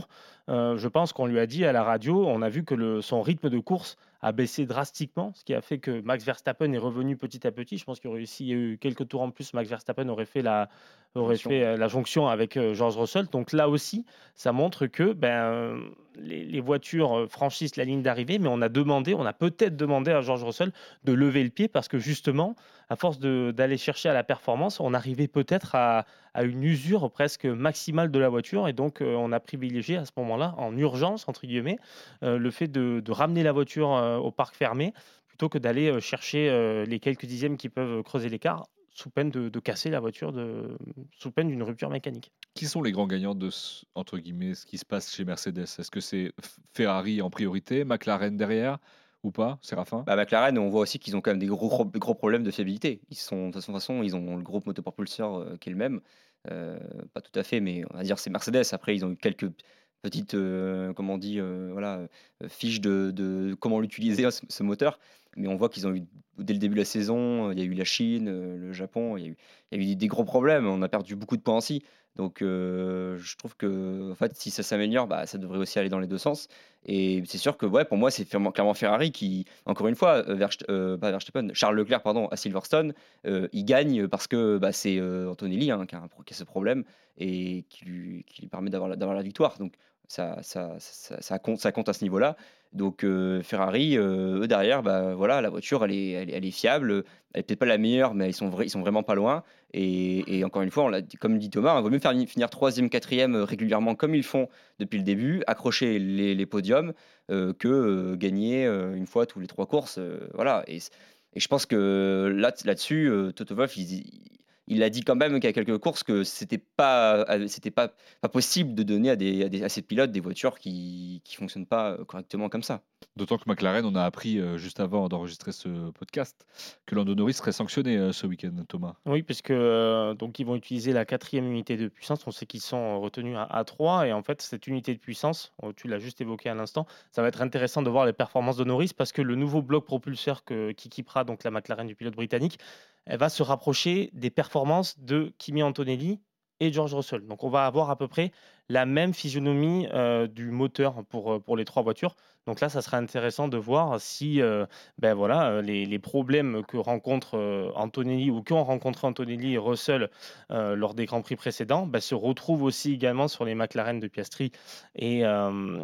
euh, je pense qu'on lui a dit à la radio, on a vu que le, son rythme de course a baissé drastiquement, ce qui a fait que Max Verstappen est revenu petit à petit. Je pense qu'il y aurait, s'il y a eu quelques tours en plus, Max Verstappen aurait fait la, aurait Jonction. fait, euh, la jonction avec euh, George Russell. Donc là aussi, ça montre que ben, euh, les, les voitures euh, franchissent la ligne d'arrivée, mais on a demandé, on a peut-être demandé à George Russell de lever le pied parce que justement, à force de- d'aller chercher à la performance, on arrivait peut-être à, à une usure presque maximale de la voiture et donc euh, on a privilégié à ce moment-là, en urgence, entre guillemets, euh, le fait de, de ramener la voiture euh, au parc fermé plutôt que d'aller euh, chercher euh, les quelques dixièmes qui peuvent creuser l'écart sous peine de, de casser la voiture, de, sous peine d'une rupture mécanique. Qui sont les grands gagnants de ce, entre guillemets, ce qui se passe chez Mercedes? Est-ce que c'est F- Ferrari en priorité, McLaren derrière ou pas, Séraphin? Bah, McLaren, on voit aussi qu'ils ont quand même des gros, gros, gros problèmes de fiabilité. Ils sont, de toute façon, de toute façon, ils ont le groupe moteur-propulseur euh, qui est le même. Euh, pas tout à fait, mais on va dire c'est Mercedes. Après, ils ont eu quelques petites, euh, comment on dit, euh, voilà, euh, fiches de, de comment l'utiliser, ce, ce moteur. Mais on voit qu'ils ont eu, dès le début de la saison, euh, il y a eu la Chine, euh, le Japon, il y a eu, il y a eu des gros problèmes. On a perdu beaucoup de points aussi. Donc, euh, je trouve que en fait, si ça s'améliore, bah, ça devrait aussi aller dans les deux sens. Et c'est sûr que ouais, pour moi, c'est clairement clairement Ferrari qui, encore une fois, euh, Verst- euh, pas Verstappen, Charles Leclerc, pardon, à Silverstone, euh, il gagne parce que bah, c'est euh, Antonelli hein, qui, a un pro- qui a ce problème et qui lui, qui lui permet d'avoir la, d'avoir la victoire. Donc ça, ça, ça, ça compte, ça compte à ce niveau-là. Donc euh, Ferrari, euh, eux derrière, bah, voilà, la voiture, elle est, elle, est elle est fiable. Elle est peut-être pas la meilleure, mais ils sont, vra- ils sont vraiment pas loin. Et, et encore une fois, on l'a dit- comme dit Thomas, il vaut mieux faire finir troisième, quatrième euh, régulièrement comme ils font depuis le début, accrocher les, les podiums, euh, que euh, gagner euh, une fois tous les trois courses. euh, voilà. Et, et je pense que là, là-dessus, euh, Toto Wolff, il, il a dit quand même qu'il y a quelques courses que c'était pas, euh, c'était pas, pas possible de donner à, des, à, des, à ces pilotes des voitures qui ne fonctionnent pas euh, correctement comme ça. D'autant que McLaren, on a appris euh, juste avant d'enregistrer ce podcast que Lando Norris serait sanctionné euh, ce week-end, Thomas. Oui, puisque euh, donc ils vont utiliser la quatrième unité de puissance. On sait qu'ils sont retenus à A trois et en fait cette unité de puissance, euh, tu l'as juste évoqué à l'instant, ça va être intéressant de voir les performances de Norris parce que le nouveau bloc propulseur que, qui équipera donc la McLaren du pilote britannique, elle va se rapprocher des performances de Kimi Antonelli et George Russell. Donc on va avoir à peu près la même physionomie euh, du moteur pour, euh, pour les trois voitures. Donc là, ça sera intéressant de voir si euh, ben voilà, euh, les, les problèmes que rencontre euh, Antonelli ou qu'ont rencontré Antonelli et Russell euh, lors des Grands Prix précédents ben, se retrouvent aussi également sur les McLaren de Piastri et, euh,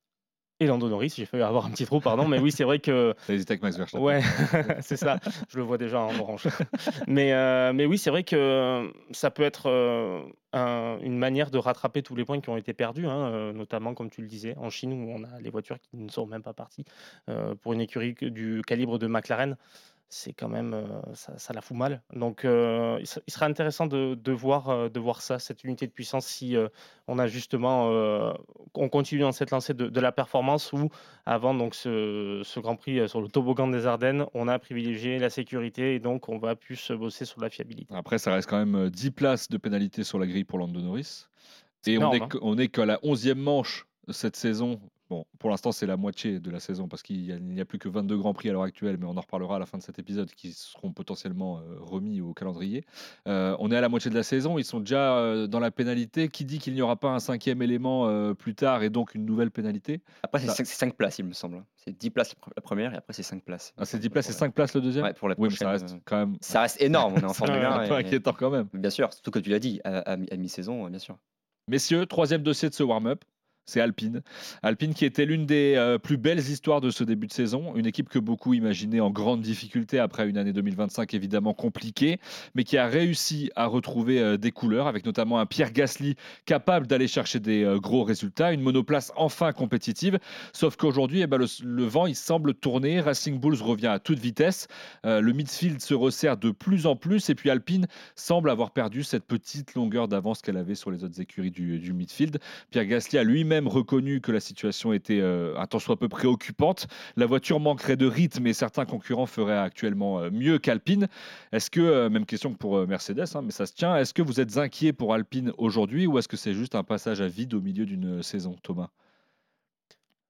et Lando Norris. J'ai failli avoir un petit trou, pardon, mais oui, c'est vrai que T'as hésité avec Max Verstappen. ouais, c'est ça. Je le vois déjà en orange. mais, euh, mais oui, c'est vrai que ça peut être euh, un- une manière de rattraper tous les points qui ont été perdus, hein, euh, notamment, comme tu le disais, en Chine où on a les voitures qui ne sont même pas parties euh, pour une écurie que- du calibre de McLaren. C'est quand même, euh, ça, ça la fout mal. Donc, euh, il, ser- il sera intéressant de, de voir, euh, de voir ça, cette unité de puissance, si euh, on a justement, euh, on continue dans cette lancée de, de la performance ou avant donc ce, ce Grand Prix euh, sur le toboggan des Ardennes, on a privilégié la sécurité et donc on va plus bosser sur la fiabilité. Après, ça reste quand même euh, dix places de pénalité sur la grille pour Lando Norris. Et on énorme, est, hein. que- on est qu'à la onzième manche cette saison. Bon, pour l'instant, c'est la moitié de la saison parce qu'il n'y a, il n'y a plus que vingt-deux Grands Prix à l'heure actuelle, mais on en reparlera à la fin de cet épisode qui seront potentiellement euh, remis au calendrier. Euh, on est à la moitié de la saison, ils sont déjà euh, dans la pénalité. Qui dit qu'il n'y aura pas un cinquième élément euh, plus tard et donc une nouvelle pénalité? Après, c'est Bah. cinq, c'est cinq places, il me semble. C'est dix places la pr- la première et après, c'est cinq places. Ah, c'est dix places et cinq places le deuxième? Ouais, pour la Oui, mais ça prochaine, reste euh, quand même Ça reste énorme, on est en c'est Formule Ouais, un un. peu et- inquiétant quand même. Bien sûr, surtout que tu l'as dit, à, à- à mi-saison, bien sûr. Messieurs, troisième dossier de ce warm-up, c'est Alpine. Alpine qui était l'une des euh, plus belles histoires de ce début de saison. Une équipe que beaucoup imaginaient en grande difficulté après une année deux mille vingt-cinq évidemment compliquée, mais qui a réussi à retrouver euh, des couleurs, avec notamment un Pierre Gasly capable d'aller chercher des euh, gros résultats, une monoplace enfin compétitive. Sauf qu'aujourd'hui, eh ben, le, le vent il semble tourner. Racing Bulls revient à toute vitesse. Euh, le midfield se resserre de plus en plus. Et puis Alpine semble avoir perdu cette petite longueur d'avance qu'elle avait sur les autres écuries du, du midfield. Pierre Gasly a lui-même reconnu que la situation était euh, un tant soit peu préoccupante. La voiture manquerait de rythme et certains concurrents feraient actuellement euh, mieux qu'Alpine. Est-ce que, euh, même question que pour euh, Mercedes, hein, mais ça se tient, est-ce que vous êtes inquiet pour Alpine aujourd'hui ou est-ce que c'est juste un passage à vide au milieu d'une saison, Thomas?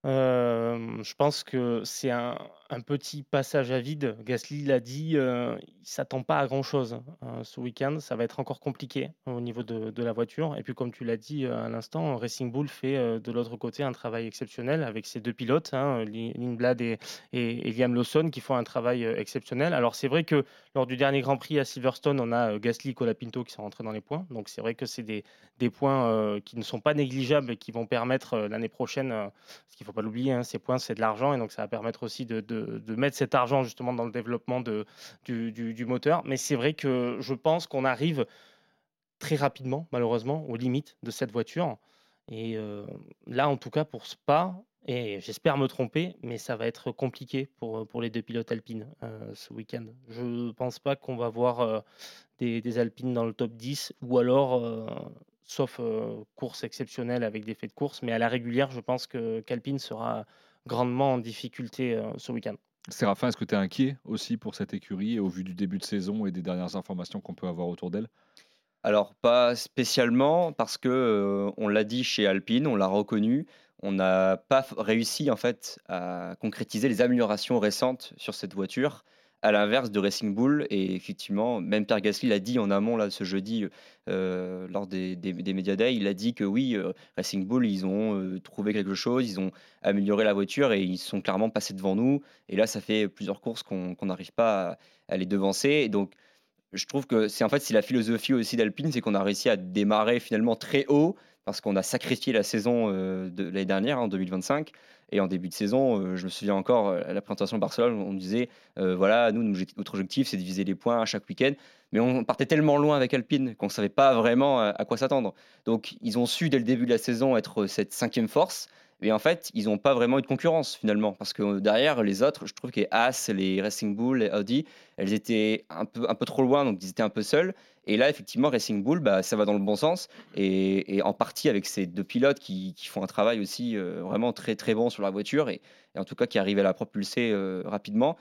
Euh, je pense que c'est un, un petit passage à vide. Gasly l'a dit, euh, il ne s'attend pas à grand-chose euh, ce week-end. Ça va être encore compliqué au niveau de, de la voiture. Et puis, comme tu l'as dit euh, à l'instant, Racing Bull fait euh, de l'autre côté un travail exceptionnel avec ses deux pilotes, hein, Lin- Lindblad et, et, et Liam Lawson, qui font un travail euh, exceptionnel. Alors, c'est vrai que lors du dernier Grand Prix à Silverstone, on a euh, Gasly et Colapinto qui sont rentrés dans les points. Donc, c'est vrai que c'est des, des points euh, qui ne sont pas négligeables et qui vont permettre euh, l'année prochaine. euh, parce qu'il ne faut pas l'oublier, hein, ces points, c'est de l'argent, et donc ça va permettre aussi de, de- de mettre cet argent justement dans le développement de- du, du- du moteur. Mais c'est vrai que je pense qu'on arrive très rapidement, malheureusement, aux limites de cette voiture. Et euh, là, en tout cas, pour Spa, et j'espère me tromper, mais ça va être compliqué pour, pour les deux pilotes alpines euh, ce week-end. Je ne pense pas qu'on va voir euh, des, des alpines dans le top dix, ou alors, euh, sauf euh, course exceptionnelle avec des faits de course, mais à la régulière, je pense que qu'Alpine sera grandement en difficulté euh, ce week-end. Séraphin, est-ce que tu es inquiet aussi pour cette écurie au vu du début de saison et des dernières informations qu'on peut avoir autour d'elle? Alors, pas spécialement, parce que euh, on l'a dit chez Alpine, on l'a reconnu, on n'a pas f- réussi en fait à concrétiser les améliorations récentes sur cette voiture, à l'inverse de Racing Bull. Et effectivement, même Pierre Gasly l'a dit en amont là, ce jeudi euh, lors des, des, des Media Day, il a dit que oui, euh, Racing Bull, ils ont euh, trouvé quelque chose, ils ont amélioré la voiture et ils sont clairement passés devant nous. Et là, ça fait plusieurs courses qu'on qu'on n'arrive pas à, à les devancer. Et donc, je trouve que c'est en fait c'est la philosophie aussi d'Alpine, c'est qu'on a réussi à démarrer finalement très haut parce qu'on a sacrifié la saison euh, de l'année dernière, en deux mille vingt-cinq. Et en début de saison, euh, je me souviens encore euh, à la présentation de Barcelone, on disait euh, voilà, nous, notre objectif, c'est de viser les points à chaque week-end. Mais on partait tellement loin avec Alpine qu'on ne savait pas vraiment à, à quoi s'attendre. Donc, ils ont su dès le début de la saison être cette cinquième force. Et en fait, ils n'ont pas vraiment eu de concurrence finalement. Parce que euh, derrière, les autres, je trouve que les Haas, les Racing Bull, les Audi, elles étaient un peu, un peu trop loin, donc ils étaient un peu seuls. Et là, effectivement, Racing Bull, bah, ça va dans le bon sens. Et, et en partie avec ces deux pilotes qui, qui font un travail aussi euh, vraiment très très bon sur la voiture et, et en tout cas qui arrivent à la propulser euh, rapidement.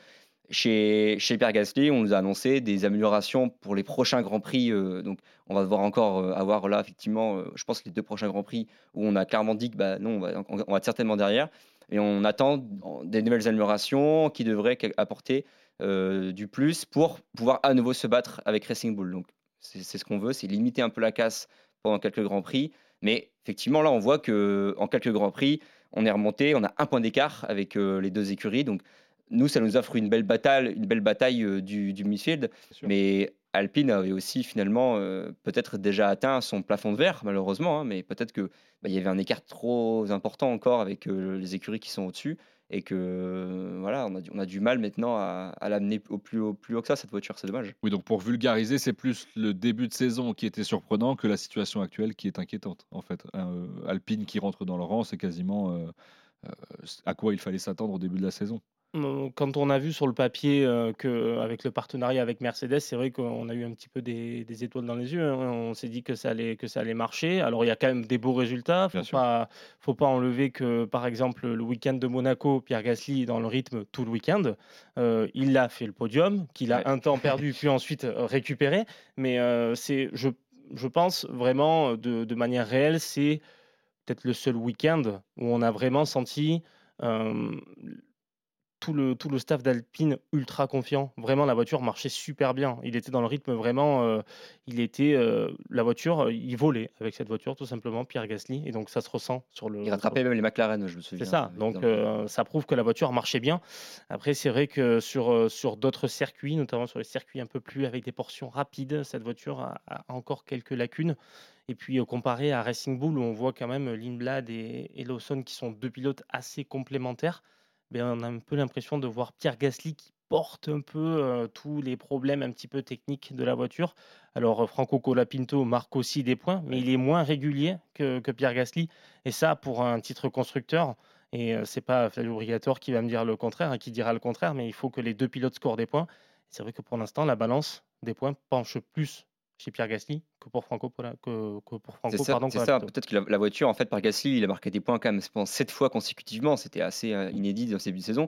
Chez, chez Pierre Gasly, on nous a annoncé des améliorations pour les prochains Grands Prix. euh, donc, on va devoir encore euh, avoir là, effectivement, euh, je pense, les deux prochains Grands Prix où on a clairement dit que bah, non, on va, on va être certainement derrière. Et on attend des nouvelles améliorations qui devraient apporter euh, du plus pour pouvoir à nouveau se battre avec Racing Bull. Donc, c'est c'est ce qu'on veut, c'est limiter un peu la casse pendant quelques Grands Prix. Mais effectivement, là, on voit que en quelques Grands Prix, on est remonté, on a un point d'écart avec euh, les deux écuries. Donc, nous, ça nous offre une belle bataille, une belle bataille euh, du, du midfield. Mais Alpine avait aussi finalement euh, peut-être déjà atteint son plafond de verre, malheureusement. Hein, mais peut-être que bah, il y avait un écart trop important encore avec euh, les écuries qui sont au-dessus et que euh, voilà, on a, du, on a du mal maintenant à, à l'amener au plus, haut, plus haut que ça, cette voiture. C'est dommage. Oui, donc pour vulgariser, c'est plus le début de saison qui était surprenant que la situation actuelle qui est inquiétante. En fait, Euh, Alpine qui rentre dans le rang, c'est quasiment euh, euh, à quoi il fallait s'attendre au début de la saison. Mmh, quand on a vu sur le papier, heu, qu'avec le partenariat avec Mercedes, c'est vrai qu'on a eu un petit peu des des étoiles dans les yeux, hein. On s'est dit que ça allait que ça allait marcher. Alors il y a quand même des beaux résultats. Bien Faut sûr. pas faut pas enlever que, par exemple, le week-end de Monaco, Pierre Gasly est dans le rythme tout le week-end. Heu, il a fait le podium, qu'il a Ouais. un temps perdu puis ensuite, heu, récupéré. Mais, heu, c'est je je pense vraiment, de de manière réelle, c'est peut-être le seul week-end où on a vraiment senti, hem tout le, tout le staff d'Alpine ultra confiant. Vraiment, la voiture marchait super bien. Il était dans le rythme vraiment. euh, il était, euh, la voiture, euh, il volait avec cette voiture, tout simplement, Pierre Gasly. Et donc, ça se ressent sur le. Il sur rattrapait même les McLaren, je me C'est souviens. ça. euh, Donc, dans le- euh, ça prouve que la voiture marchait bien. Après, c'est vrai que sur, euh, sur d'autres circuits, notamment sur les circuits un peu plus avec des portions rapides, cette voiture a, a encore quelques lacunes. Et puis, euh, comparé à Racing Bull, où on voit quand même Lindblad et, et Lawson qui sont deux pilotes assez complémentaires, ben, on a un peu l'impression de voir Pierre Gasly qui porte un peu euh, tous les problèmes un petit peu techniques de la voiture. Alors, euh, Franco Colapinto marque aussi des points, mais Ouais. il est moins régulier que, que Pierre Gasly. Et ça, pour un titre constructeur, et euh, c'est pas Fabio Briatore qui va me dire le contraire, hein, qui dira le contraire, mais il faut que les deux pilotes scorent des points. C'est vrai que pour l'instant, la balance des points penche plus chez Pierre Gasly que pour Franco, Pola- que, que pour C'est Franco ça, pardon, c'est ça. Colapinto. Peut-être que la, la voiture, en fait, par Gasly, il a marqué des points quand même pendant sept fois consécutivement. C'était assez euh, inédit dans ce début de saison.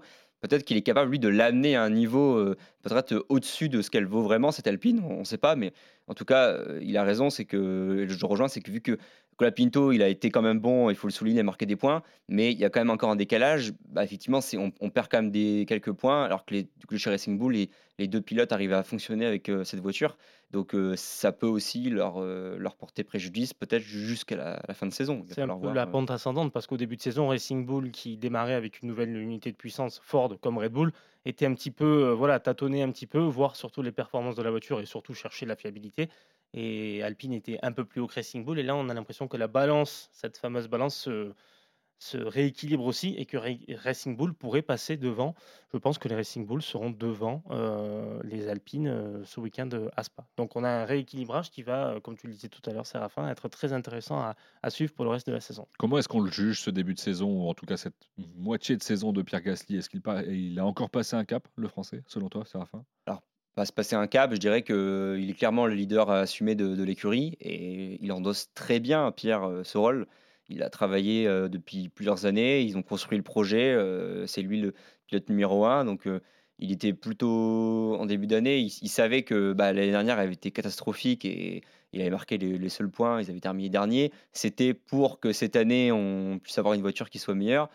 peut-être qu'il est capable, lui, de l'amener à un niveau euh, peut-être au-dessus de ce qu'elle vaut vraiment, cette Alpine. On ne sait pas, mais en tout cas, euh, il a raison. C'est que je rejoins, c'est que vu que Colapinto, il a été quand même bon, il faut le souligner, marquer des points, mais il y a quand même encore un décalage. Bah, effectivement, c'est, on, on perd quand même des, quelques points, alors que, les, que chez Racing Bull, les, les deux pilotes arrivent à fonctionner avec euh, cette voiture. Donc euh, ça peut aussi leur, euh, leur porter préjudice, peut-être jusqu'à la, la fin de saison. Il va C'est un falloir peu voir, la euh, pente ascendante parce qu'au début de saison, Racing Bull, qui démarrait avec une nouvelle unité de puissance Ford comme Red Bull, était un petit peu, euh, voilà, tâtonné un petit peu, voir surtout les performances de la voiture et surtout chercher la fiabilité. Et Alpine était un peu plus haut que Racing Bull. Et là, on a l'impression que la balance, cette fameuse balance, se, se rééquilibre aussi et que Ra- Racing Bull pourrait passer devant. Je pense que les Racing Bull seront devant euh, les Alpines euh, ce week-end euh, à Spa. Donc on a un rééquilibrage qui va, euh, comme tu le disais tout à l'heure, Séraphin, être très intéressant à, à suivre pour le reste de la saison. Comment est-ce qu'on le juge ce début de saison, ou en tout cas cette moitié de saison de Pierre Gasly? Est-ce qu'il pa- il a encore passé un cap, le Français, selon toi, Séraphin? Alors, va se passer un cap, je dirais qu'il est clairement le leader assumé de, de l'écurie et il endosse très bien, Pierre, euh, ce rôle. Il a travaillé euh, depuis plusieurs années, ils ont construit le projet, euh, c'est lui le pilote numéro un, donc euh, il était plutôt en début d'année, il, il savait que bah, l'année dernière avait été catastrophique et il avait marqué les, les seuls points, ils avaient terminé dernier. C'était pour que cette année on puisse avoir une voiture qui soit meilleure.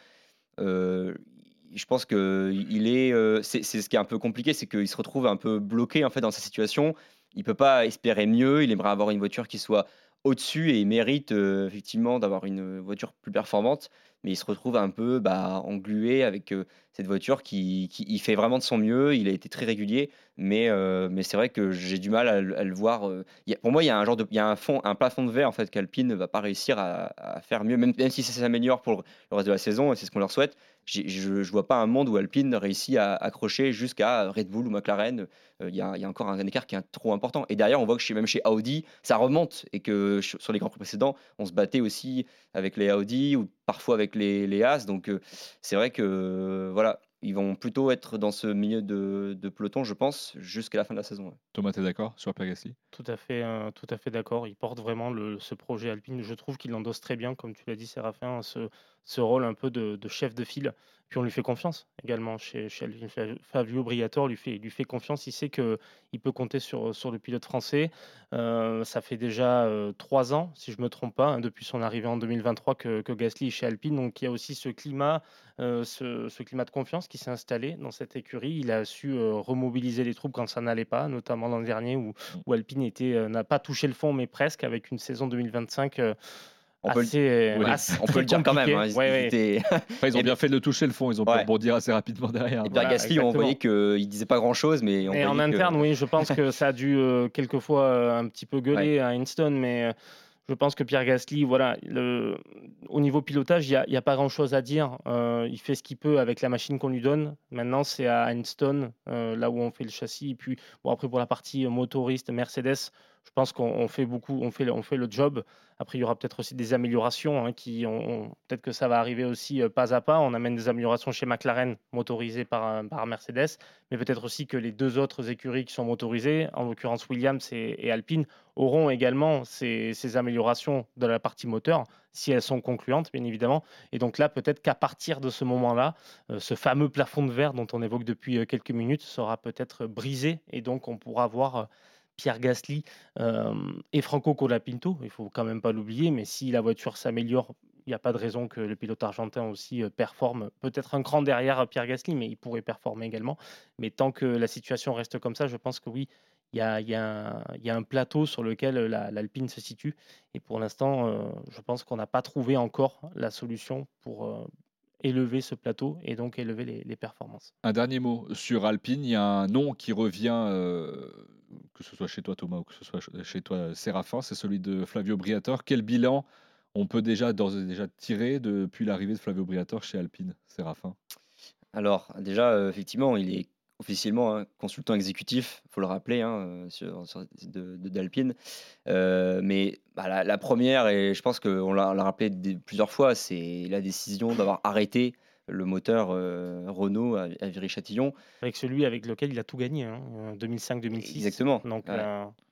Euh, je pense que il est, euh, c'est, c'est ce qui est un peu compliqué, c'est qu'il se retrouve un peu bloqué en fait dans sa situation. Il peut pas espérer mieux. Il aimerait avoir une voiture qui soit au-dessus et il mérite euh, effectivement d'avoir une voiture plus performante. Mais il se retrouve un peu bah, englué avec euh, cette voiture qui, qui il fait vraiment de son mieux. Il a été très régulier, mais euh, mais c'est vrai que j'ai du mal à, le- à le voir. euh. Il y a- pour moi, il y a un genre de, il y a un fond, un plafond de verre en fait qu'Alpine ne va pas réussir à, à faire mieux, même, même si ça s'améliore pour le le reste de la saison, et c'est ce qu'on leur souhaite. J'ai- Je ne vois pas un monde où Alpine réussit à accrocher jusqu'à Red Bull ou McLaren. Euh, Il y, a, il y a encore un écart qui est trop important. Et derrière, on voit que chez, même chez Audi, ça remonte et que ch- sur les grands prix précédents, on se battait aussi avec les Audi ou parfois avec les, les As. Donc euh, c'est vrai que euh, voilà, ils vont plutôt être dans ce milieu de, de peloton, je pense, jusqu'à la fin de la saison. Ouais. Thomas, t'es d'accord sur Pierre Gasly? Tout à fait, euh, tout à fait d'accord. Il porte vraiment le, ce projet Alpine. Je trouve qu'il endosse très bien, comme tu l'as dit, Séraphin, ce, ce rôle un peu de, de chef de file. Puis on lui fait confiance également. Chez, chez Alpine, Flav- Fabio Briatore lui fait, lui fait confiance. Il sait qu'il peut compter sur, sur le pilote français. Euh, ça fait déjà euh, trois ans, si je ne me trompe pas, hein, depuis son arrivée en deux mille vingt-trois que, que Gasly est chez Alpine. Donc il y a aussi ce climat, euh, ce, ce climat de confiance qui s'est installé dans cette écurie. Il a su euh, remobiliser les troupes quand ça n'allait pas, notamment l'an dernier où où Alpine était, euh, n'a pas touché le fond, mais presque, avec une saison deux mille vingt-cinq euh, On peut, le- assez, euh, Oui. assez on peut très le dire quand même. compliquée. Hein, Ouais, ils ouais. étaient- Enfin, ils ont Et- bien fait de le toucher le fond, ils ont pu Ouais. rebondir assez rapidement derrière. Et Pierre Voilà, Gasly, on exactement. voyait qu'il disait pas grand-chose, mais on Et en voyait que- interne, oui, je pense que ça a dû euh, quelquefois euh, un petit peu gueuler à Einstein, mais euh, je pense que Pierre Gasly, voilà, le- au niveau pilotage, il n'y a, il y a pas grand-chose à dire. Euh, il fait ce qu'il peut avec la machine qu'on lui donne. Maintenant, c'est à Einstein, euh, là où on fait le châssis. Et puis, bon, après, pour la partie euh, motoriste, Mercedes, je pense qu'on on fait beaucoup, on fait, le- on fait le job. Après, il y aura peut-être aussi des améliorations hein, qui on- on- peut-être que ça va arriver aussi euh, pas à pas. On amène des améliorations chez McLaren, motorisées par, euh, par Mercedes, mais peut-être aussi que les deux autres écuries qui sont motorisées, en l'occurrence Williams et, et Alpine, auront également ces, ces améliorations de la partie moteur, si elles sont concluantes, bien évidemment. Et donc là, peut-être qu'à partir de ce moment-là, euh, ce fameux plafond de verre dont on évoque depuis euh, quelques minutes sera peut-être brisé, et donc on pourra voir euh, Pierre Gasly euh, et Franco Colapinto, il faut quand même pas l'oublier, mais si la voiture s'améliore, il n'y a pas de raison que le pilote argentin aussi euh, performe. Peut-être un cran derrière Pierre Gasly, mais il pourrait performer également. Mais tant que la situation reste comme ça, je pense que oui, il y a, il y a un, il y a un plateau sur lequel la- l'Alpine se situe. Et pour l'instant, euh, je pense qu'on n'a pas trouvé encore la solution pour euh, élever ce plateau et donc élever les, les performances. Un dernier mot sur Alpine, il y a un nom qui revient, euh, que ce soit chez toi Thomas ou que ce soit ch- chez toi Séraphin, c'est celui de Flavio Briatore. Quel bilan on peut déjà d'ores et déjà tirer depuis l'arrivée de Flavio Briatore chez Alpine, Séraphin? Alors, déjà, euh, effectivement, il est officiellement un consultant exécutif, il faut le rappeler, hein, euh, sur, sur- de, de- d'Alpine. Euh, mais bah, la, la première, et je pense qu'on l'a, on l'a rappelé des- plusieurs fois, c'est la décision d'avoir arrêté le moteur euh, Renault à, à Viry-Châtillon. Avec celui avec lequel il a tout gagné, hein, deux mille cinq deux mille six. Exactement. Donc, Ouais. euh,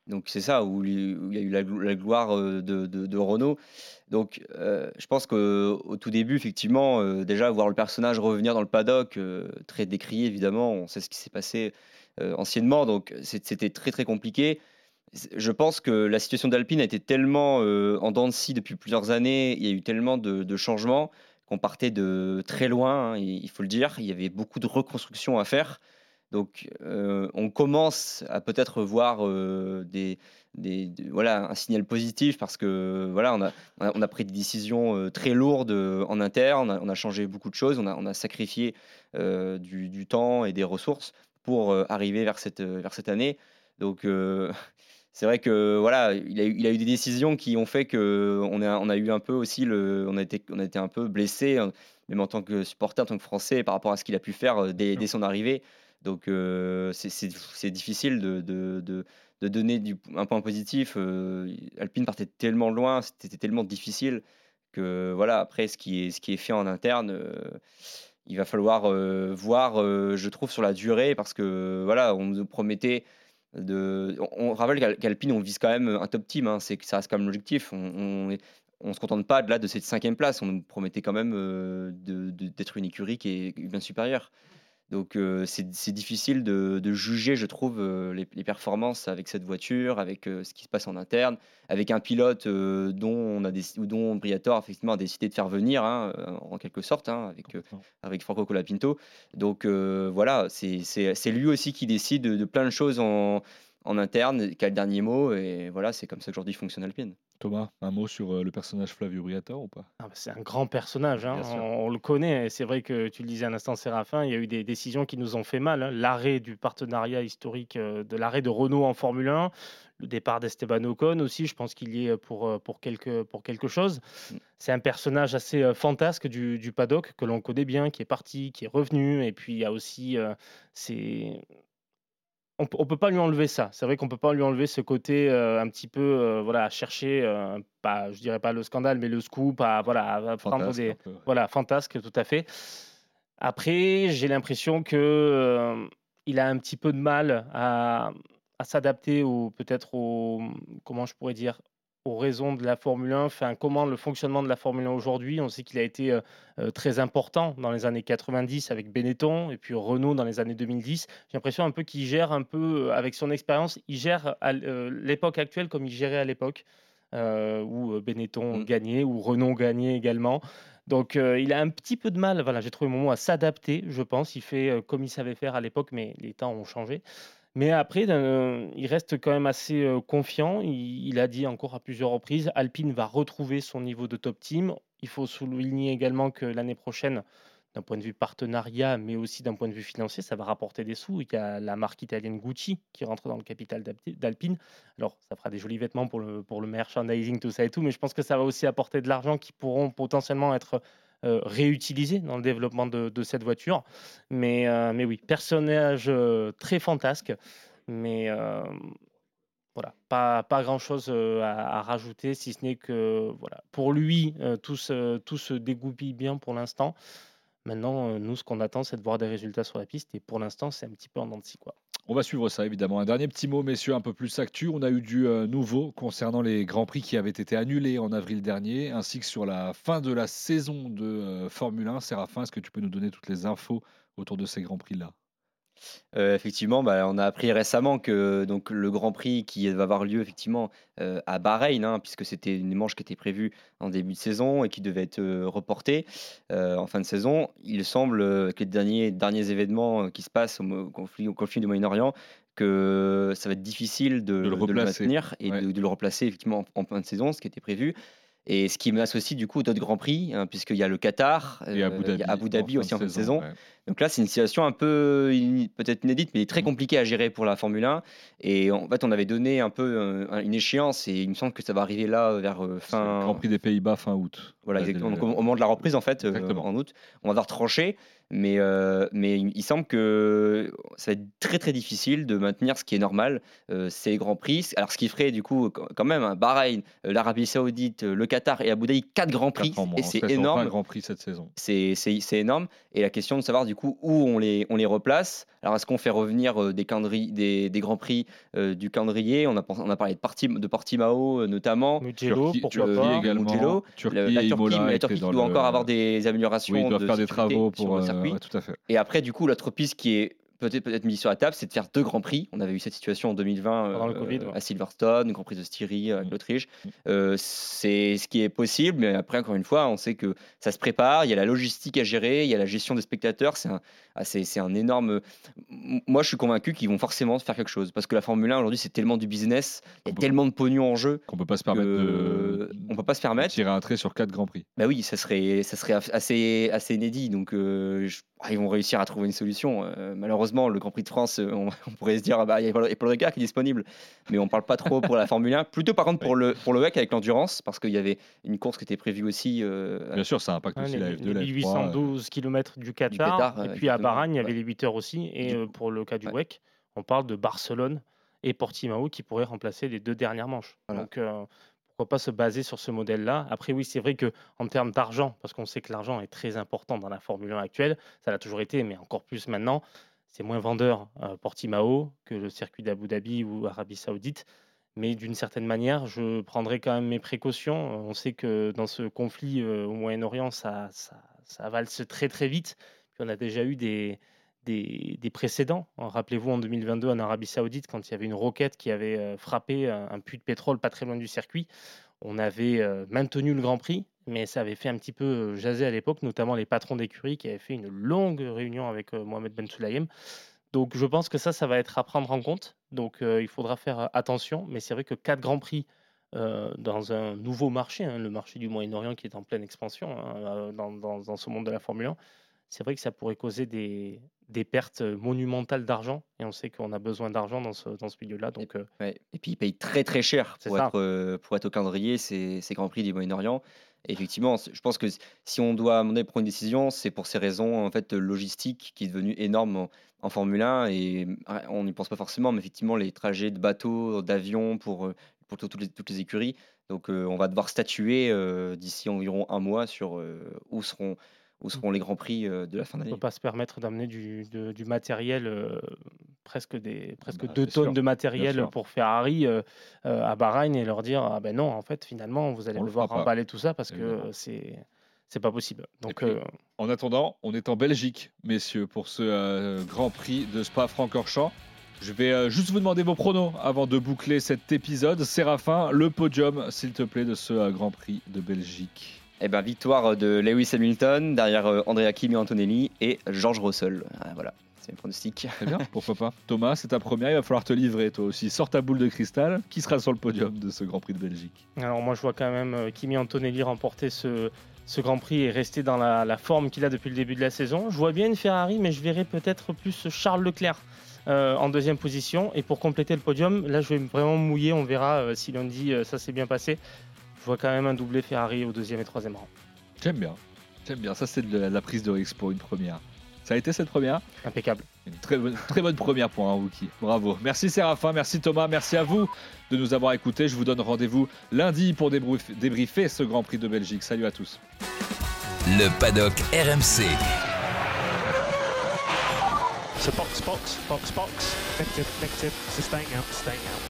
donc c'est ça où, lui- où il y a eu la, glo- la gloire euh, de, de, de Renault. Donc euh, je pense qu'au tout début, effectivement, euh, déjà voir le personnage revenir dans le paddock, euh, très décrié évidemment, on sait ce qui s'est passé euh, anciennement, donc c'est- c'était très très compliqué. Je pense que la situation d'Alpine a été tellement euh, en dents de scie depuis plusieurs années, il y a eu tellement de, de changements qu'on partait de très loin, hein, il il faut le dire, il y avait beaucoup de reconstruction à faire. Donc, euh, on commence à peut-être voir euh, des, des- des- voilà, un signal positif parce que voilà, on a, on a, on a pris des décisions euh, très lourdes euh, en interne, on a, on a changé beaucoup de choses, on a, on a sacrifié euh, du, du temps et des ressources pour euh, arriver vers cette, euh, vers cette année. Donc, euh, c'est vrai que voilà, il a, eu, il a eu des décisions qui ont fait que on a, on a eu un peu aussi le, on a été, on a été un peu blessé, hein, même en tant que supporter, en tant que Français, par rapport à ce qu'il a pu faire euh, dès, dès son arrivée. Donc euh, c'est c'est- c'est difficile de, de, de- de donner du- un point positif. Euh, Alpine partait tellement loin, c'était tellement difficile que voilà. Après, ce qui est, ce qui est fait en interne, euh, il va falloir euh, voir, euh, je trouve, sur la durée, parce que voilà, on nous promettait de. On, on rappelle qu'Al- qu'Alpine, on vise quand même un top team, hein, c'est que ça reste quand même l'objectif. On, on, est- on se contente pas de là de cette cinquième place. On nous promettait quand même euh, de- de- d'être une écurie qui est bien supérieure. Donc euh, c'est c'est difficile de, de juger, je trouve, euh, les, les performances avec cette voiture, avec euh, ce qui se passe en interne, avec un pilote euh, dont on a déc- ou dont Briatore effectivement a décidé de faire venir, hein, euh, en quelque sorte, hein, avec euh, avec Franco Colapinto. Donc euh, voilà, c'est c'est c'est lui aussi qui décide de, de plein de choses en en interne, qui a le dernier mot, et voilà, c'est comme ça qu'aujourd'hui fonctionne Alpine. Thomas, un mot sur euh, le personnage Flavio Briatore ou pas? Ah bah, c'est un grand personnage, hein, Bien sûr. on, on le connaît. Et c'est vrai que tu le disais à l'instant, Séraphin, il y a eu des décisions qui nous ont fait mal, hein. L'arrêt du partenariat historique, euh, de l'arrêt de Renault en Formule un, le départ d'Esteban Ocon aussi, je pense qu'il y est pour, euh, pour, quelque, pour quelque chose. Mm. C'est un personnage assez euh, fantasque du, du paddock que l'on connaît bien, qui est parti, qui est revenu. Et puis il y a aussi, euh, c'est on ne peut pas lui enlever ça. C'est vrai qu'on peut pas lui enlever ce côté euh, un petit peu, euh, voilà, à chercher, euh, pas, je dirais pas le scandale, mais le scoop, à, voilà, à prendre Fantasque des, un peu, ouais. voilà, fantasque, tout à fait. Après, j'ai l'impression que euh, il a un petit peu de mal à, à s'adapter ou peut-être au, comment je pourrais dire, aux raisons de la Formule un, enfin, comment le fonctionnement de la Formule un aujourd'hui. On sait qu'il a été euh, euh, très important dans les années quatre-vingt-dix avec Benetton et puis Renault dans les années deux mille dix. J'ai l'impression un peu qu'il gère un peu, euh, avec son expérience, il gère à l- euh, l'époque actuelle comme il gérait à l'époque, euh, où euh, Benetton Mm. gagnait, où Renault gagnait également. Donc euh, il a un petit peu de mal, voilà, j'ai trouvé mon mot, à s'adapter, je pense. Il fait euh, comme il savait faire à l'époque, mais les temps ont changé. Mais après, d'un- il reste quand même assez euh, confiant. Il, il a dit encore à plusieurs reprises, Alpine va retrouver son niveau de top team. Il faut souligner également que l'année prochaine, d'un point de vue partenariat, mais aussi d'un point de vue financier, ça va rapporter des sous. Il y a la marque italienne Gucci qui rentre dans le capital d'Alpi- d'Alpine. Alors, ça fera des jolis vêtements pour le, pour le merchandising, tout ça et tout, mais je pense que ça va aussi apporter de l'argent qui pourront potentiellement être euh, réutilisés dans le développement de, de cette voiture. Mais, euh, mais oui, personnage euh, très fantasque, mais euh, voilà, pas, pas grand-chose euh, à, à rajouter, si ce n'est que voilà, pour lui, euh, tout, se, tout se dégoupille bien pour l'instant. Maintenant, euh, nous, ce qu'on attend, c'est de voir des résultats sur la piste, et pour l'instant, c'est un petit peu en dents de scie, quoi. On va suivre ça, évidemment. Un dernier petit mot, messieurs, un peu plus actu. On a eu du euh, nouveau concernant les Grands Prix qui avaient été annulés en avril dernier, ainsi que sur la fin de la saison de euh, Formule un. Séraphin, est-ce que tu peux nous donner toutes les infos autour de ces Grands Prix-là? Euh, effectivement, bah, on a appris récemment que donc, le Grand Prix qui va avoir lieu effectivement euh, à Bahreïn, hein, puisque c'était une manche qui était prévue en début de saison et qui devait être euh, reportée euh, en fin de saison. Il semble euh, que les derniers, derniers événements euh, qui se passent au, mo- au conflit, au conflit du Moyen-Orient, que ça va être difficile de, De le de le replacer. maintenir et Ouais. de, de le replacer effectivement en, en fin de saison, ce qui était prévu. Et ce qui menace aussi du coup d'autres grands prix, hein, puisqu'il y a le Qatar, Et Abu euh, il y Dhabi, a Abu Dhabi en aussi fin en de fin de saison. ouais. Donc là, c'est une situation un peu ini- peut-être inédite, mais très Mhm. compliquée à gérer pour la Formule un. Et en fait, on avait donné un peu euh, une échéance, et il me semble que ça va arriver là vers euh, C'est le Grand fin. Prix des Pays-Bas fin août. Voilà, Là, exactement. des- Donc, au, au moment de la reprise, en fait, euh, Exactement. en août, on va devoir trancher. Mais, euh, mais il, il semble que ça va être très très difficile de maintenir ce qui est normal, euh, ces grands prix. Alors ce qui ferait du coup quand même hein, Bahreïn, euh, l'Arabie Saoudite, euh, le Qatar et Abu Dhabi, quatre grands prix, Quatre en moins, et en c'est fait, on énorme. fera un grand prix cette saison. C'est, c'est, c'est énorme. Et la question de savoir du coup où on les, on les replace. Alors est-ce qu'on fait revenir euh, des, calendri- des, des grands prix euh, du calendrier, on a, pen- on a parlé de, Parti- de Portimao euh, notamment. Mugello, Turquie, pourquoi Turquie pas. également. Mugello. Turquie Le- la et Turquie, Imola mais la étaient Turquie qui dans doit le- encore avoir des améliorations Oui, ils doivent de faire des sécurité travaux sur pour. le euh, circuit. ouais, tout à fait. Et après, du coup, l'autre piste qui est peut-être peut-être mise sur la table, c'est de faire deux grands prix. On avait eu cette situation en deux mille vingt Pendant le euh, Covid, ouais. à Silverstone, Grand Prix de Styrie avec Mm. l'Autriche. Euh, c'est ce qui est possible, mais après, encore une fois, on sait que ça se prépare. Il y a la logistique à gérer, il y a la gestion des spectateurs. C'est un, ah, c'est, c'est un énorme. M- Moi, je suis convaincu qu'ils vont forcément faire quelque chose parce que la Formule un aujourd'hui, c'est tellement du business, il y a Bon. tellement de pognon en jeu. Qu'on peut pas se permettre que de. on peut pas se de permettre. tirer un trait sur quatre grands prix. Bah oui, ça serait, ça serait assez, assez inédit. Donc, euh, je- ah, ils vont réussir à trouver une solution. Euh, malheureusement, le Grand Prix de France, euh, on, on pourrait se dire, ah bah, il y a Paul il y a Paul Ricard qui est disponible. Mais on parle pas trop pour la Formule un. Plutôt, par contre, pour le, pour le W E C avec l'endurance, parce qu'il y avait une course qui était prévue aussi. euh, Bien sûr, ça impacte Hein, aussi les, la F deux, la les F trois. huit cent douze kilomètres du Qatar, Qatar, et euh, puis à exactement, Bahreïn, il y avait ouais. les huit heures aussi. Et Du euh, coup, pour le cas du ouais. W E C, on parle de Barcelone et Portimao qui pourraient remplacer les deux dernières manches. Voilà. Donc, euh, pourquoi pas se baser sur ce modèle-là. Après, oui, c'est vrai qu'en termes d'argent, parce qu'on sait que l'argent est très important dans la Formule un actuelle, ça l'a toujours été, mais encore plus maintenant, c'est moins vendeur euh, Portimao que le circuit d'Abu Dhabi ou Arabie Saoudite. Mais d'une certaine manière, je prendrai quand même mes précautions. On sait que dans ce conflit euh, au Moyen-Orient, ça, ça, ça valse très très vite. Puis on a déjà eu des, des, des précédents. Rappelez-vous en deux mille vingt-deux en Arabie Saoudite, quand il y avait une roquette qui avait euh, frappé un, un puits de pétrole pas très loin du circuit, on avait euh, maintenu le Grand Prix, mais ça avait fait un petit peu euh, jaser à l'époque, notamment les patrons d'écurie qui avaient fait une longue réunion avec euh, Mohamed Ben Sulayem. Donc je pense que ça, ça va être à prendre en compte. Donc euh, il faudra faire euh, attention. Mais c'est vrai que quatre grands prix euh, dans un nouveau marché, hein, le marché du Moyen-Orient qui est en pleine expansion hein, euh, dans, dans- dans ce monde de la Formule un, c'est vrai que ça pourrait causer des, des pertes monumentales d'argent. Et on sait qu'on a besoin d'argent dans ce, dans ce milieu-là. Donc euh, Ouais. Et puis ils payent très très cher C'est pour ça. être, euh, pour être au calendrier, ces, ces Grands Prix du Moyen-Orient. Et effectivement, c'est- je pense que si on doit à un moment donné prendre une décision, c'est pour ces raisons en fait logistiques qui est devenue énorme en, en Formule un et ouais, on n'y pense pas forcément, mais effectivement les trajets de bateaux, d'avions pour, euh, pour tout- toutes, les, toutes les écuries. Donc euh, on va devoir statuer euh, d'ici environ un mois sur euh, où seront où seront les Grands Prix euh, de la fin on ne d'année. peut pas se permettre d'amener du, de- du matériel, euh, presque, des, presque Bah, deux c'est sûr, tonnes de bien matériel sûr. pour Ferrari euh, euh, à Bahreïn et leur dire ah ben non, en fait, finalement, vous allez On le devoir fera pas, emballer tout ça parce que évidemment. euh, c'est c'est pas possible. Donc, puis, euh, En attendant, on est en Belgique, messieurs, pour ce euh, Grand Prix de Spa-Francorchamps. Je vais euh, juste vous demander vos pronos avant de boucler cet épisode. Séraphin, le podium, s'il te plaît, de ce euh, Grand Prix de Belgique. Eh ben, victoire de Lewis Hamilton derrière euh, Andrea Kimi Antonelli et George Russell. Ah, voilà, c'est mes pronostics. Très bien, pourquoi pas. Thomas, c'est ta première, il va falloir te livrer toi aussi. Sors ta boule de cristal. Qui sera sur le podium de ce Grand Prix de Belgique? alors moi, je vois quand même euh, Kimi Antonelli remporter ce, ce Grand Prix et rester dans la, la forme qu'il a depuis le début de la saison. Je vois bien une Ferrari, mais je verrais peut-être plus Charles Leclerc euh, en deuxième position. Et pour compléter le podium, là, je vais vraiment mouiller. On verra euh, si lundi euh, ça s'est bien passé. Je vois quand même un doublé Ferrari au deuxième et troisième rang. J'aime bien. J'aime bien. Ça, c'est de la, de la prise de risque pour une première. Ça a été cette première? Impeccable. Une très bonne, très bonne première pour un rookie. Bravo. Merci Séraphin, merci Thomas, merci à vous de nous avoir écoutés. Je vous donne rendez-vous lundi pour débrief- débriefer ce Grand Prix de Belgique. Salut à tous. Le paddock R M C. So box, box, box, box. Negative, negative. So staying out, staying out.